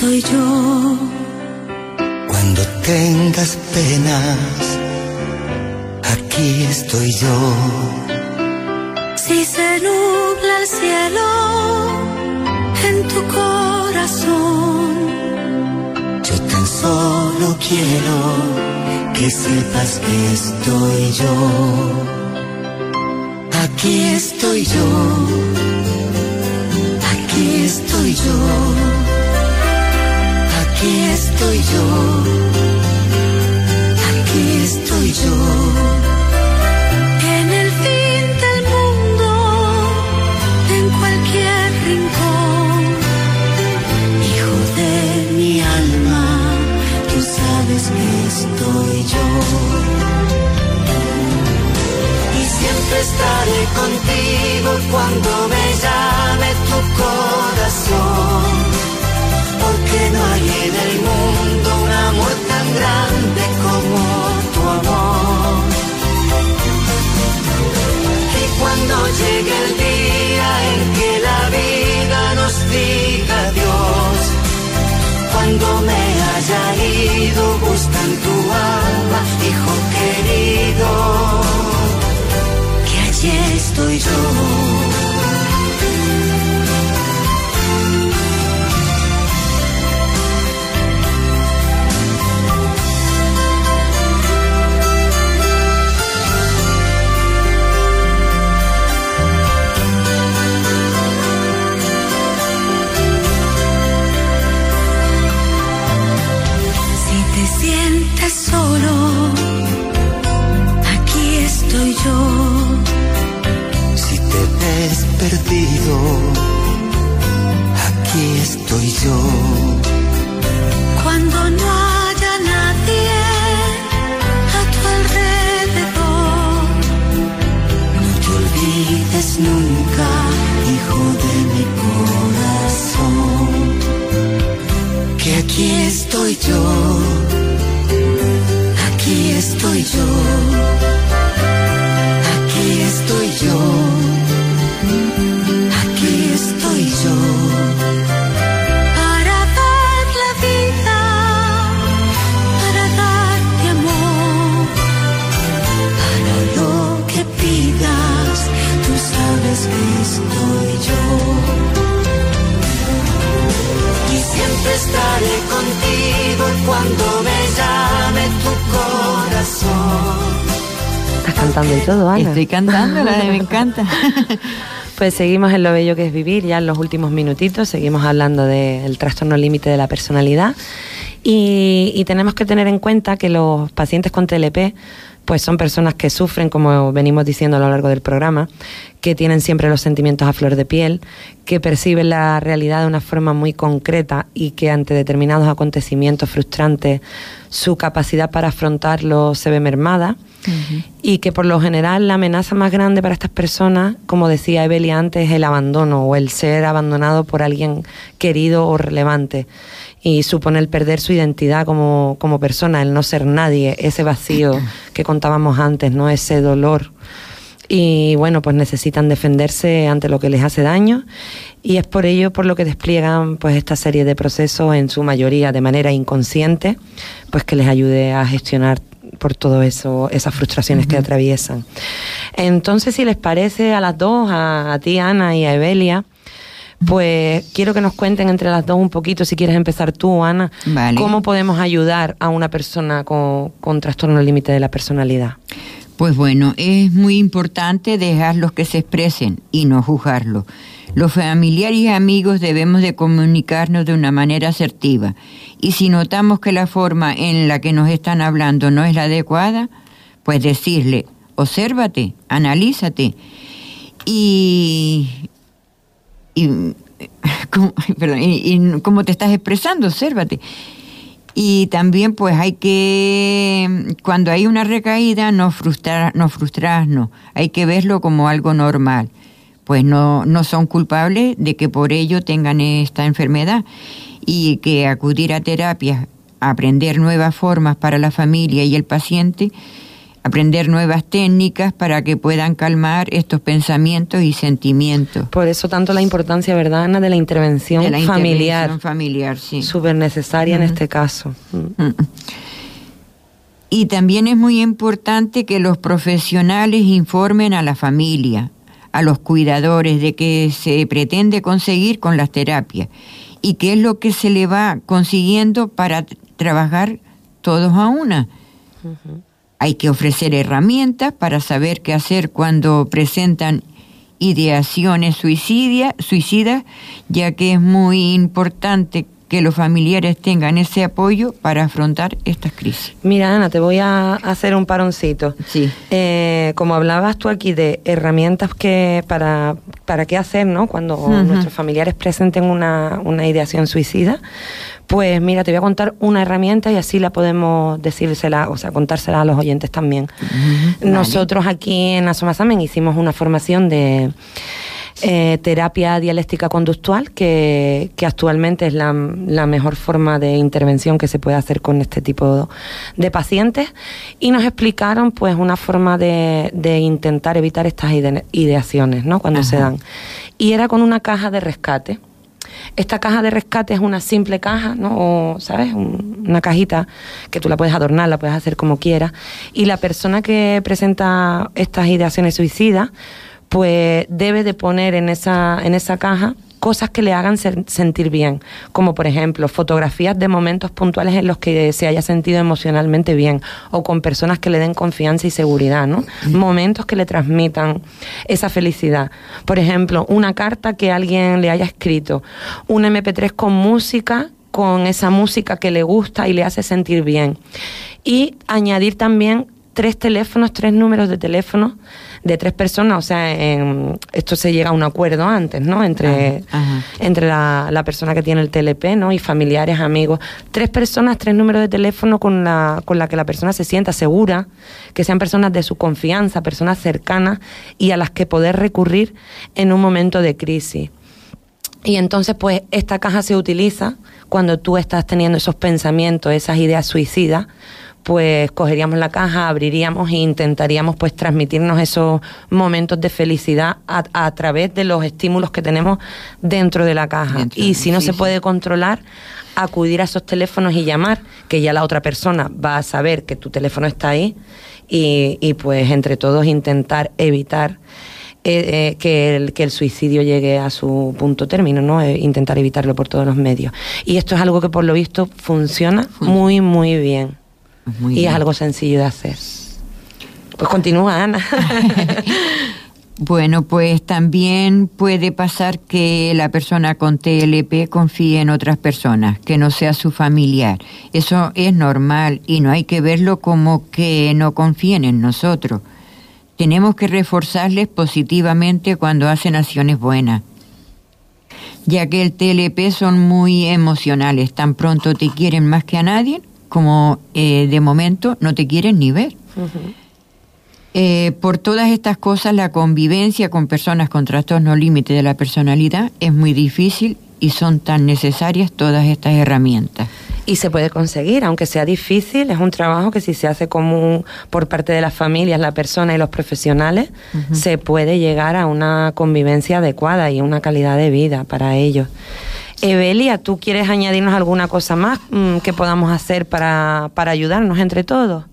estoy yo. Cuando tengas penas, aquí estoy yo. Si se nubla el cielo en tu corazón, yo tan solo quiero que sepas que estoy yo. Aquí estoy yo. Aquí estoy yo. Aquí estoy yo. Aquí estoy yo. en el fin del mundo, en cualquier rincón. Hijo de mi alma, tú sabes que estoy yo. Y siempre estaré contigo cuando me llame tu corazón. Porque no hay en el mundo un amor tan grande como tu amor. Y cuando llegue el día en que la vida nos diga adiós, cuando me haya ido, busca en tu alma, hijo querido, que allí estoy yo. Sientes solo, aquí estoy yo. Si te ves perdido, aquí estoy yo. Cuando no haya nadie a tu alrededor, no te olvides nunca, hijo de mi corazón, que aquí estoy yo. Aquí estoy yo, aquí estoy yo, aquí estoy yo. para dar la vida, para darte amor, para lo que pidas, tú sabes que estoy yo. Y siempre estaré contigo cuando me llame tu corazón. Estás cantando y todo, Ana. Estoy cantando, la de me encanta. Pues seguimos en Lo bello que es vivir, ya en los últimos minutitos, seguimos hablando del trastorno límite de la personalidad y, y tenemos que tener en cuenta que los pacientes con T L P pues son personas que sufren, como venimos diciendo a lo largo del programa, que tienen siempre los sentimientos a flor de piel, que perciben la realidad de una forma muy concreta y que ante determinados acontecimientos frustrantes su capacidad para afrontarlo se ve mermada. Uh-huh. Y que por lo general la amenaza más grande para estas personas, como decía Evelia antes, es el abandono o el ser abandonado por alguien querido o relevante, y supone el perder su identidad como, como persona, el no ser nadie, ese vacío que contábamos antes, ¿no? Ese dolor. Y bueno, pues necesitan defenderse ante lo que les hace daño, y es por ello por lo que despliegan pues esta serie de procesos, en su mayoría de manera inconsciente, pues que les ayude a gestionar por todo eso, esas frustraciones uh-huh. que atraviesan. Entonces, si les parece a las dos, a, a ti, Ana, y a Evelia, pues quiero que nos cuenten entre las dos un poquito, si quieres empezar tú, Ana, vale. ¿Cómo podemos ayudar a una persona con, con trastorno límite de la personalidad? Pues bueno, es muy importante dejarlos que se expresen y no juzgarlos. Los familiares y amigos debemos de comunicarnos de una manera asertiva, y si notamos que la forma en la que nos están hablando no es la adecuada, pues decirle, obsérvate, analízate y... y ¿cómo, perdón, y, y cómo te estás expresando, obsérvate. Y también pues hay que, cuando hay una recaída, no frustrar, no frustrarnos, hay que verlo como algo normal. Pues no, no son culpables de que por ello tengan esta enfermedad, y que acudir a terapias, aprender nuevas formas para la familia y el paciente, aprender nuevas técnicas para que puedan calmar estos pensamientos y sentimientos. Por eso tanto la importancia, ¿verdad, Ana?, de la intervención de la familiar. Intervención familiar, sí. Súper necesaria uh-huh. en este caso. Uh-huh. Y también es muy importante que los profesionales informen a la familia, a los cuidadores, de qué se pretende conseguir con las terapias y qué es lo que se le va consiguiendo para t- trabajar todos a una. Uh-huh. Hay que ofrecer herramientas para saber qué hacer cuando presentan ideaciones suicidia, suicidas, ya que es muy importante que los familiares tengan ese apoyo para afrontar estas crisis. Mira, Ana, te voy a hacer un paroncito. Sí. Eh, como hablabas tú aquí de herramientas que para, para qué hacer, ¿no?, cuando uh-huh. nuestros familiares presenten una, una ideación suicida, pues mira, te voy a contar una herramienta y así la podemos decírsela, o sea, contársela a los oyentes también. Uh-huh. Nosotros vale. Aquí en Asomasamen hicimos una formación de Eh, terapia dialéctica conductual, que, que actualmente es la, la mejor forma de intervención que se puede hacer con este tipo de pacientes, y nos explicaron pues una forma de, de intentar evitar estas ide- ideaciones, ¿no?, cuando Ajá. se dan. Y era con una caja de rescate. Esta caja de rescate es una simple caja, ¿no?, o, ¿sabes?, Un, una cajita que tú la puedes adornar, la puedes hacer como quieras, y la persona que presenta estas ideaciones suicidas pues debe de poner en esa, en esa caja cosas que le hagan ser, sentir bien, como por ejemplo fotografías de momentos puntuales en los que se haya sentido emocionalmente bien, o con personas que le den confianza y seguridad, ¿no? Mm. Momentos que le transmitan esa felicidad. Por ejemplo, una carta que alguien le haya escrito, un eme pe tres con música, con esa música que le gusta y le hace sentir bien. Y añadir también tres teléfonos, tres números de teléfono de tres personas, o sea, en, esto se llega a un acuerdo antes, ¿no?, entre, ajá, ajá. entre la, la persona que tiene el te ele pe, ¿no?, y familiares, amigos. Tres personas, tres números de teléfono con la, con la que la persona se sienta segura, que sean personas de su confianza, personas cercanas y a las que poder recurrir en un momento de crisis. Y entonces, pues, esta caja se utiliza cuando tú estás teniendo esos pensamientos, esas ideas suicidas, pues cogeríamos la caja, abriríamos e intentaríamos pues transmitirnos esos momentos de felicidad a, a través de los estímulos que tenemos dentro de la caja. Dentro, y si no sí, se sí. puede controlar, acudir a esos teléfonos y llamar, que ya la otra persona va a saber que tu teléfono está ahí, y, y pues entre todos intentar evitar Eh, eh, que, el, que el suicidio llegue a su punto término, ¿no? Eh, intentar evitarlo por todos los medios. Y esto es algo que por lo visto funciona muy, muy bien. Muy y bien. Es algo sencillo de hacer. Pues continúa, Ana. Bueno, pues también puede pasar que la persona con te ele pe confíe en otras personas, que no sea su familiar. Eso es normal y no hay que verlo como que no confíen en nosotros. Tenemos que reforzarles positivamente cuando hacen acciones buenas, ya que el te ele pe son muy emocionales. Tan pronto te quieren más que a nadie, como eh, de momento no te quieren ni ver. Uh-huh. Eh, por todas estas cosas, la convivencia con personas con trastorno límite de la personalidad es muy difícil y son tan necesarias todas estas herramientas. Y se puede conseguir, aunque sea difícil, es un trabajo que si se hace común por parte de las familias, la persona y los profesionales, uh-huh. se puede llegar a una convivencia adecuada y una calidad de vida para ellos. Evelia, ¿tú quieres añadirnos alguna cosa más mmm, que podamos hacer para, para ayudarnos entre todos?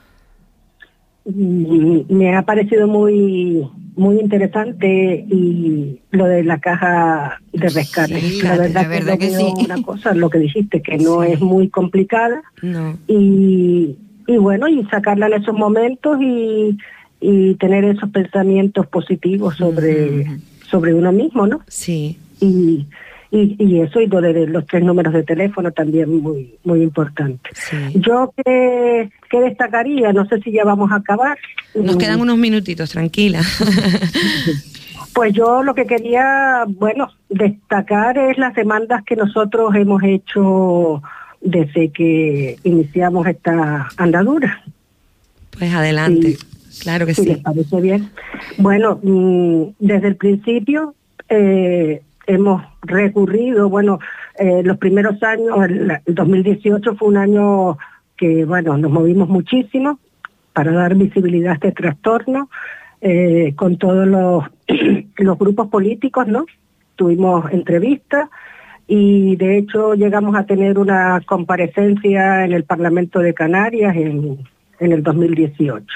Me ha parecido muy muy interesante y lo de la caja de rescate. Sí, la verdad, la verdad que, que sí. Una cosa, lo que dijiste, que no sí. es muy complicada. No. Y, y bueno, y sacarla en esos momentos y, y tener esos pensamientos positivos sobre, uh-huh. sobre uno mismo, ¿no? Sí. Y, y, y eso, y lo de los tres números de teléfono también muy muy importante. Sí. Yo que, que destacaría, no sé si ya vamos a acabar. Nos quedan unos minutitos, tranquila. Pues yo lo que quería, bueno, destacar es las demandas que nosotros hemos hecho desde que iniciamos esta andadura. Pues adelante, sí, claro que sí. Si les parece bien. Bueno, desde el principio eh, hemos recurrido, bueno, eh, los primeros años, el, el dos mil dieciocho fue un año que, bueno, nos movimos muchísimo para dar visibilidad a este trastorno, eh, con todos los, los grupos políticos, ¿no? Tuvimos entrevistas y de hecho llegamos a tener una comparecencia en el Parlamento de Canarias en, en el dos mil dieciocho.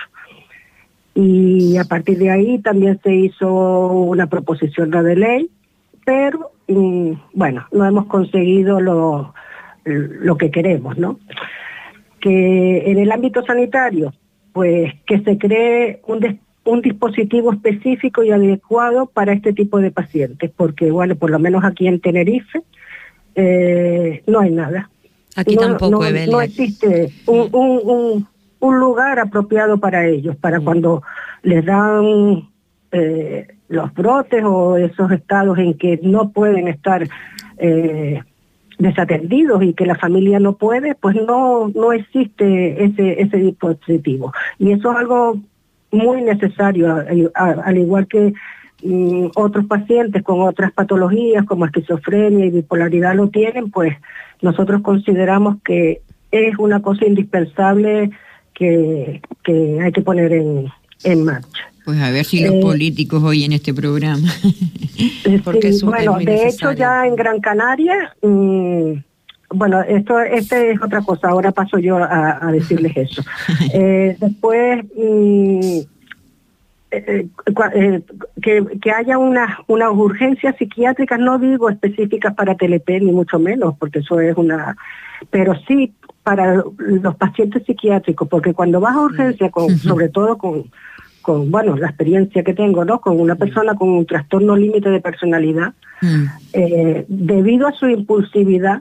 Y a partir de ahí también se hizo una proposición de ley, pero mm, bueno, no hemos conseguido lo, lo que queremos, ¿no? Que en el ámbito sanitario, pues que se cree un, des, un dispositivo específico y adecuado para este tipo de pacientes, porque bueno, por lo menos aquí en Tenerife eh, no hay nada. Aquí no, tampoco, no, Evelia. no existe un, un, un, un lugar apropiado para ellos, para mm. cuando les dan eh, los brotes o esos estados en que no pueden estar eh, desatendidos y que la familia no puede, pues no no existe ese ese dispositivo. Y eso es algo muy necesario, a, a, al igual que mm, otros pacientes con otras patologías como esquizofrenia y bipolaridad lo tienen, pues nosotros consideramos que es una cosa indispensable que, que hay que poner en, en marcha. Pues a ver si los eh, políticos oyen este programa. Porque sí, bueno, de necesario. Hecho ya en Gran Canaria, mmm, bueno, esto este es otra cosa, ahora paso yo a, a decirles eso. eh, después, mmm, eh, eh, que, que haya una, unas urgencias psiquiátricas, no digo específicas para T L P, ni mucho menos, porque eso es una... Pero sí para los pacientes psiquiátricos, porque cuando vas a urgencia, con, uh-huh. sobre todo con... con, bueno, la experiencia que tengo, ¿no? Con una persona con un trastorno límite de personalidad, mm. eh, debido a su impulsividad,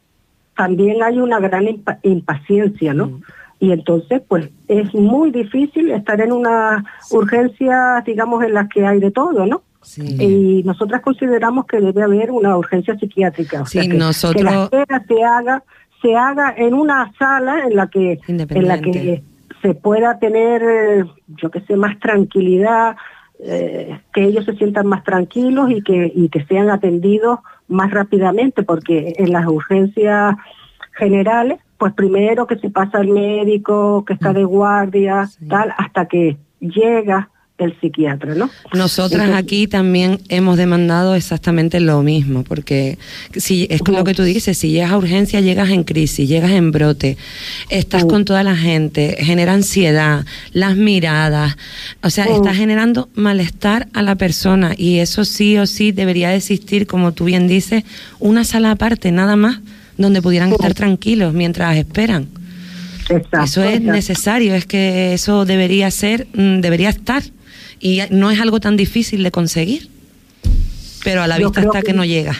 también hay una gran impa- impaciencia, ¿no? Mm. Y entonces, pues, es muy difícil estar en una urgencia, digamos, en la que hay de todo, ¿no? Sí. Y nosotras consideramos que debe haber una urgencia psiquiátrica. O sí, sea, que, nosotros... que la espera se haga, se haga en una sala en la que, en la que se pueda tener, yo qué sé, más tranquilidad, eh, que ellos se sientan más tranquilos y que, y que sean atendidos más rápidamente, porque en las urgencias generales, pues primero que se pasa al médico, que está de guardia, sí. tal, hasta que llega el psiquiatra, ¿no? Nosotras Entonces, aquí también hemos demandado exactamente lo mismo, porque si es uh-huh. lo que tú dices, si llegas a urgencia, llegas en crisis, llegas en brote, estás uh-huh. con toda la gente, genera ansiedad, las miradas, o sea, uh-huh. está generando malestar a la persona, y eso sí o sí debería de existir, como tú bien dices, una sala aparte, nada más, donde pudieran uh-huh. estar tranquilos mientras esperan. Exacto, eso es exacto. necesario, es que eso debería ser, debería estar. Y no es algo tan difícil de conseguir, pero a la Yo vista está que, que no llega.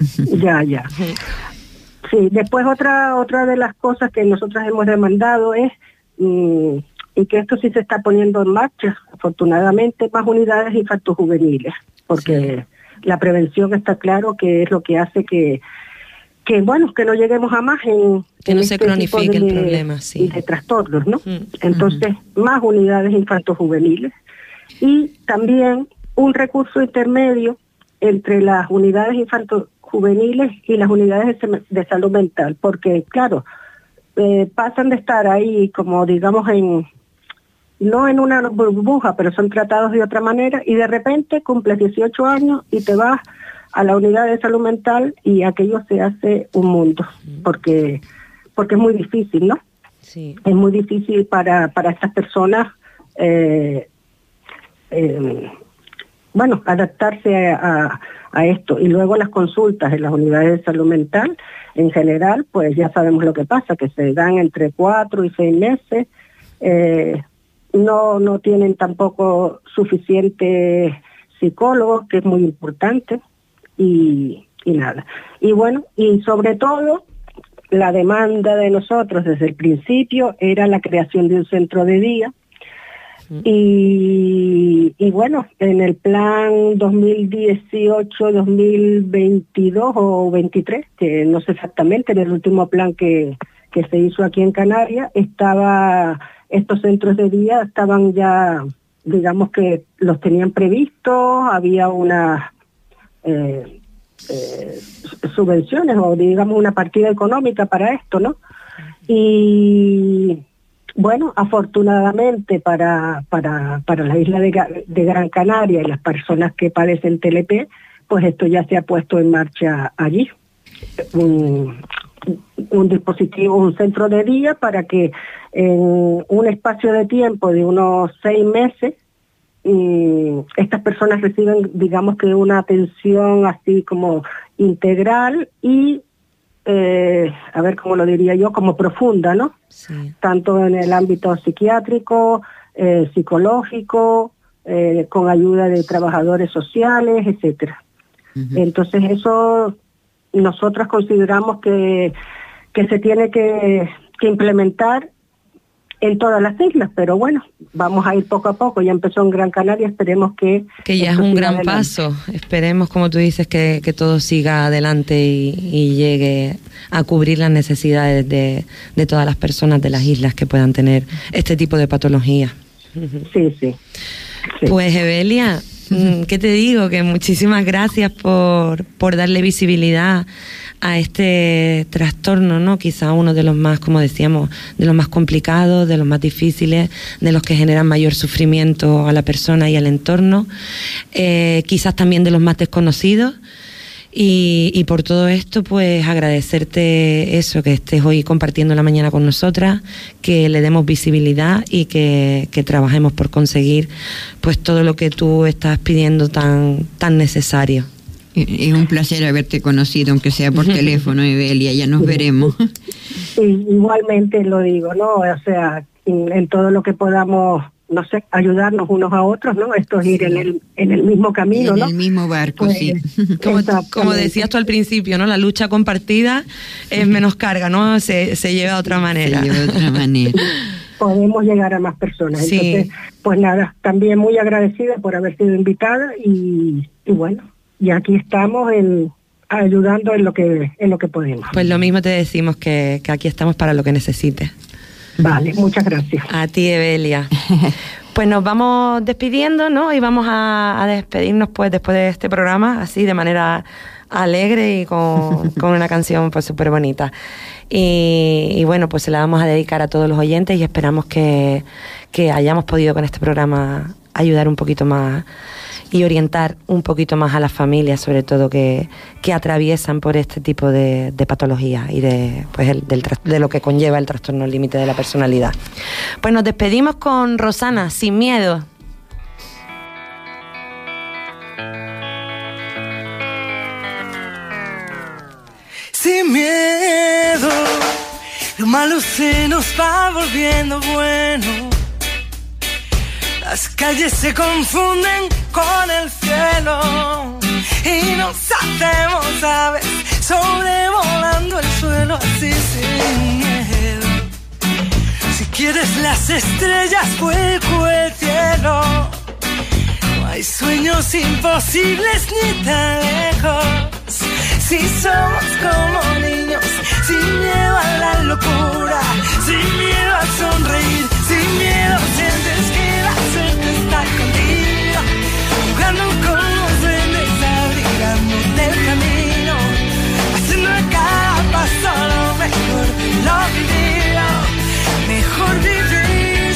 Ya, ya. Sí, después otra otra de las cosas que nosotros hemos demandado es, mmm, y que esto sí se está poniendo en marcha, afortunadamente, más unidades infantojuveniles, porque sí. la prevención está claro que es lo que hace que, que bueno, que no lleguemos a más en... Que no en se este cronifique de, el problema, sí. de trastornos, ¿no? Mm. Entonces, uh-huh. más unidades infantojuveniles. Y también un recurso intermedio entre las unidades infantojuveniles y las unidades de, de salud mental, porque claro, eh, pasan de estar ahí como digamos en, no en una burbuja, pero son tratados de otra manera, y de repente cumples dieciocho años y te vas a la unidad de salud mental y aquello se hace un mundo, porque, porque es muy difícil, ¿no? Sí. Es muy difícil para, para estas personas eh, Eh, bueno, adaptarse a, a esto. Y luego las consultas en las unidades de salud mental, en general, pues ya sabemos lo que pasa, que se dan entre cuatro y seis meses, eh, no, no tienen tampoco suficientes psicólogos, que es muy importante, y, y nada. Y bueno, y sobre todo, la demanda de nosotros desde el principio era la creación de un centro de día. Y, y bueno, en el plan dos mil dieciocho dos mil veintidós o veintitrés, que no sé exactamente, en el último plan que, que se hizo aquí en Canarias, estaba, estos centros de día estaban ya, digamos que los tenían previstos, había unas eh, eh, subvenciones o digamos una partida económica para esto, ¿no? Y... Bueno, afortunadamente para, para, para la isla de, de Gran Canaria y las personas que padecen T L P, pues esto ya se ha puesto en marcha allí. Un, un dispositivo, un centro de día para que en un espacio de tiempo de unos seis meses y estas personas reciben, digamos que una atención así como integral y, eh, a ver cómo lo diría yo, como profunda, ¿no? Sí. Tanto en el ámbito psiquiátrico, eh, psicológico, eh, con ayuda de trabajadores sociales, etcétera. Uh-huh. Entonces eso nosotros consideramos que, que se tiene que, que implementar en todas las islas, pero bueno, vamos a ir poco a poco. Ya empezó en Gran Canaria, esperemos que... Que ya es un gran adelante. paso. Esperemos, como tú dices, que, que todo siga adelante y, y llegue a cubrir las necesidades de, de todas las personas de las islas que puedan tener este tipo de patología. Sí, sí. sí. Pues, Evelia, ¿qué te digo? Que muchísimas gracias por, por darle visibilidad a este trastorno, ¿no? Quizá uno de los más, como decíamos, de los más complicados, de los más difíciles, de los que generan mayor sufrimiento a la persona y al entorno, eh, quizás también de los más desconocidos. Y, y por todo esto, pues agradecerte eso, que estés hoy compartiendo la mañana con nosotras, que le demos visibilidad y que, que trabajemos por conseguir pues todo lo que tú estás pidiendo tan, tan necesario. Es un placer haberte conocido, aunque sea por teléfono, Evelia, ya nos veremos. Sí, igualmente lo digo, ¿no? O sea, en, en todo lo que podamos, no sé, ayudarnos unos a otros, ¿no? Esto es ir en el, en el mismo camino, en ¿no? En el mismo barco, pues, sí. Como, como decías tú al principio, ¿no? La lucha compartida es menos carga, ¿no? Se, se lleva de otra manera. Se lleva de otra manera. Podemos llegar a más personas. Sí. Entonces, pues nada, también muy agradecida por haber sido invitada y, y bueno, y aquí estamos en, ayudando en lo que en lo que podemos. Pues lo mismo te decimos, que, que aquí estamos para lo que necesites. Vale, muchas gracias. A ti, Evelia. Pues nos vamos despidiendo, ¿no? Y vamos a, a despedirnos pues después de este programa, así de manera alegre y con, con una canción pues súper bonita. Y, y bueno, pues se la vamos a dedicar a todos los oyentes y esperamos que, que hayamos podido con este programa ayudar un poquito más y orientar un poquito más a las familias, sobre todo que, que atraviesan por este tipo de, de patologías y de, pues el, del, de lo que conlleva el trastorno límite de la personalidad. Pues nos despedimos con Rosana, Sin Miedo. Sin miedo, lo malo se nos va volviendo bueno. Las calles se confunden con el cielo y nos hacemos aves sobrevolando el suelo así sin miedo. Si quieres las estrellas, vuelco el cielo. No hay sueños imposibles ni tan lejos. Si somos como niños, sin miedo a la locura, sin miedo a sonreír, sin miedo sientes que la suerte está contigo, jugando con los duendes, abrigándote el camino, haciendo a cada paso lo mejor, lo vivido, mejor vivir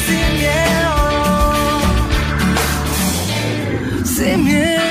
sin miedo, sin miedo.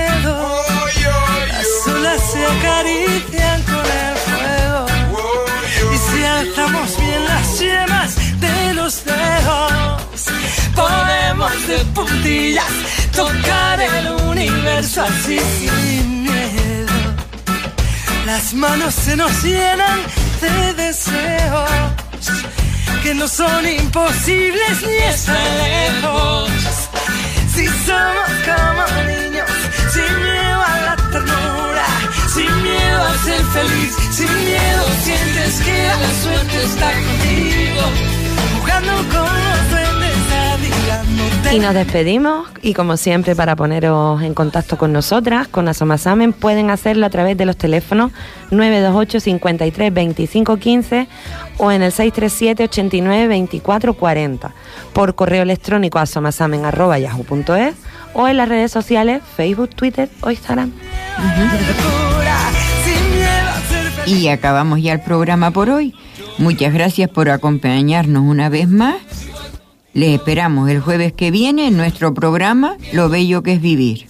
Se acarician con el fuego y si alzamos bien las yemas de los dedos, podemos de puntillas tocar el universo así sin miedo. Las manos se nos llenan de deseos que no son imposibles ni están lejos. Si somos como niños, sin miedo a la ternura, sin miedo a ser feliz, sin miedo sientes que la suerte está contigo, jugando con los duendes, abrigándote. Y nos despedimos, y como siempre, para poneros en contacto con nosotras, con Asomasamen, pueden hacerlo a través de los teléfonos nueve dos ocho, cincuenta y tres, veinticinco quince o en el seis tres siete, ochenta y nueve, veinticuatro cuarenta, por correo electrónico a asomasamen arroba yahoo punto es o en las redes sociales Facebook, Twitter o Instagram. Uh-huh. Y acabamos ya el programa por hoy. Muchas gracias por acompañarnos una vez más. Les esperamos el jueves que viene en nuestro programa Lo Bello que es Vivir.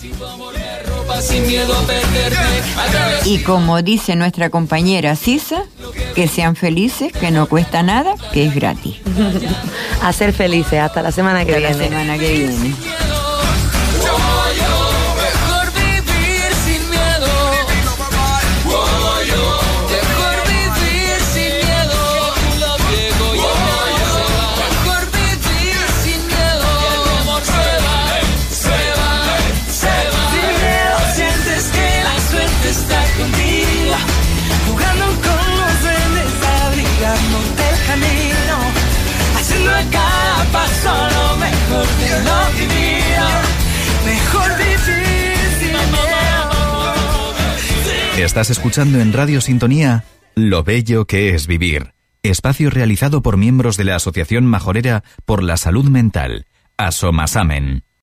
Y como dice nuestra compañera Sisa, que sean felices, que no cuesta nada, que es gratis. A ser felices, hasta la semana que hasta viene. la semana que viene. Jugando con los duendes, abrigándote el camino, haciendo a cada paso lo mejor de lo vivido. Mejor vivir sin miedo. Estás escuchando en Radio Sintonía Lo Bello que es Vivir, espacio realizado por miembros de la Asociación Majorera por la Salud Mental, Asomasamen.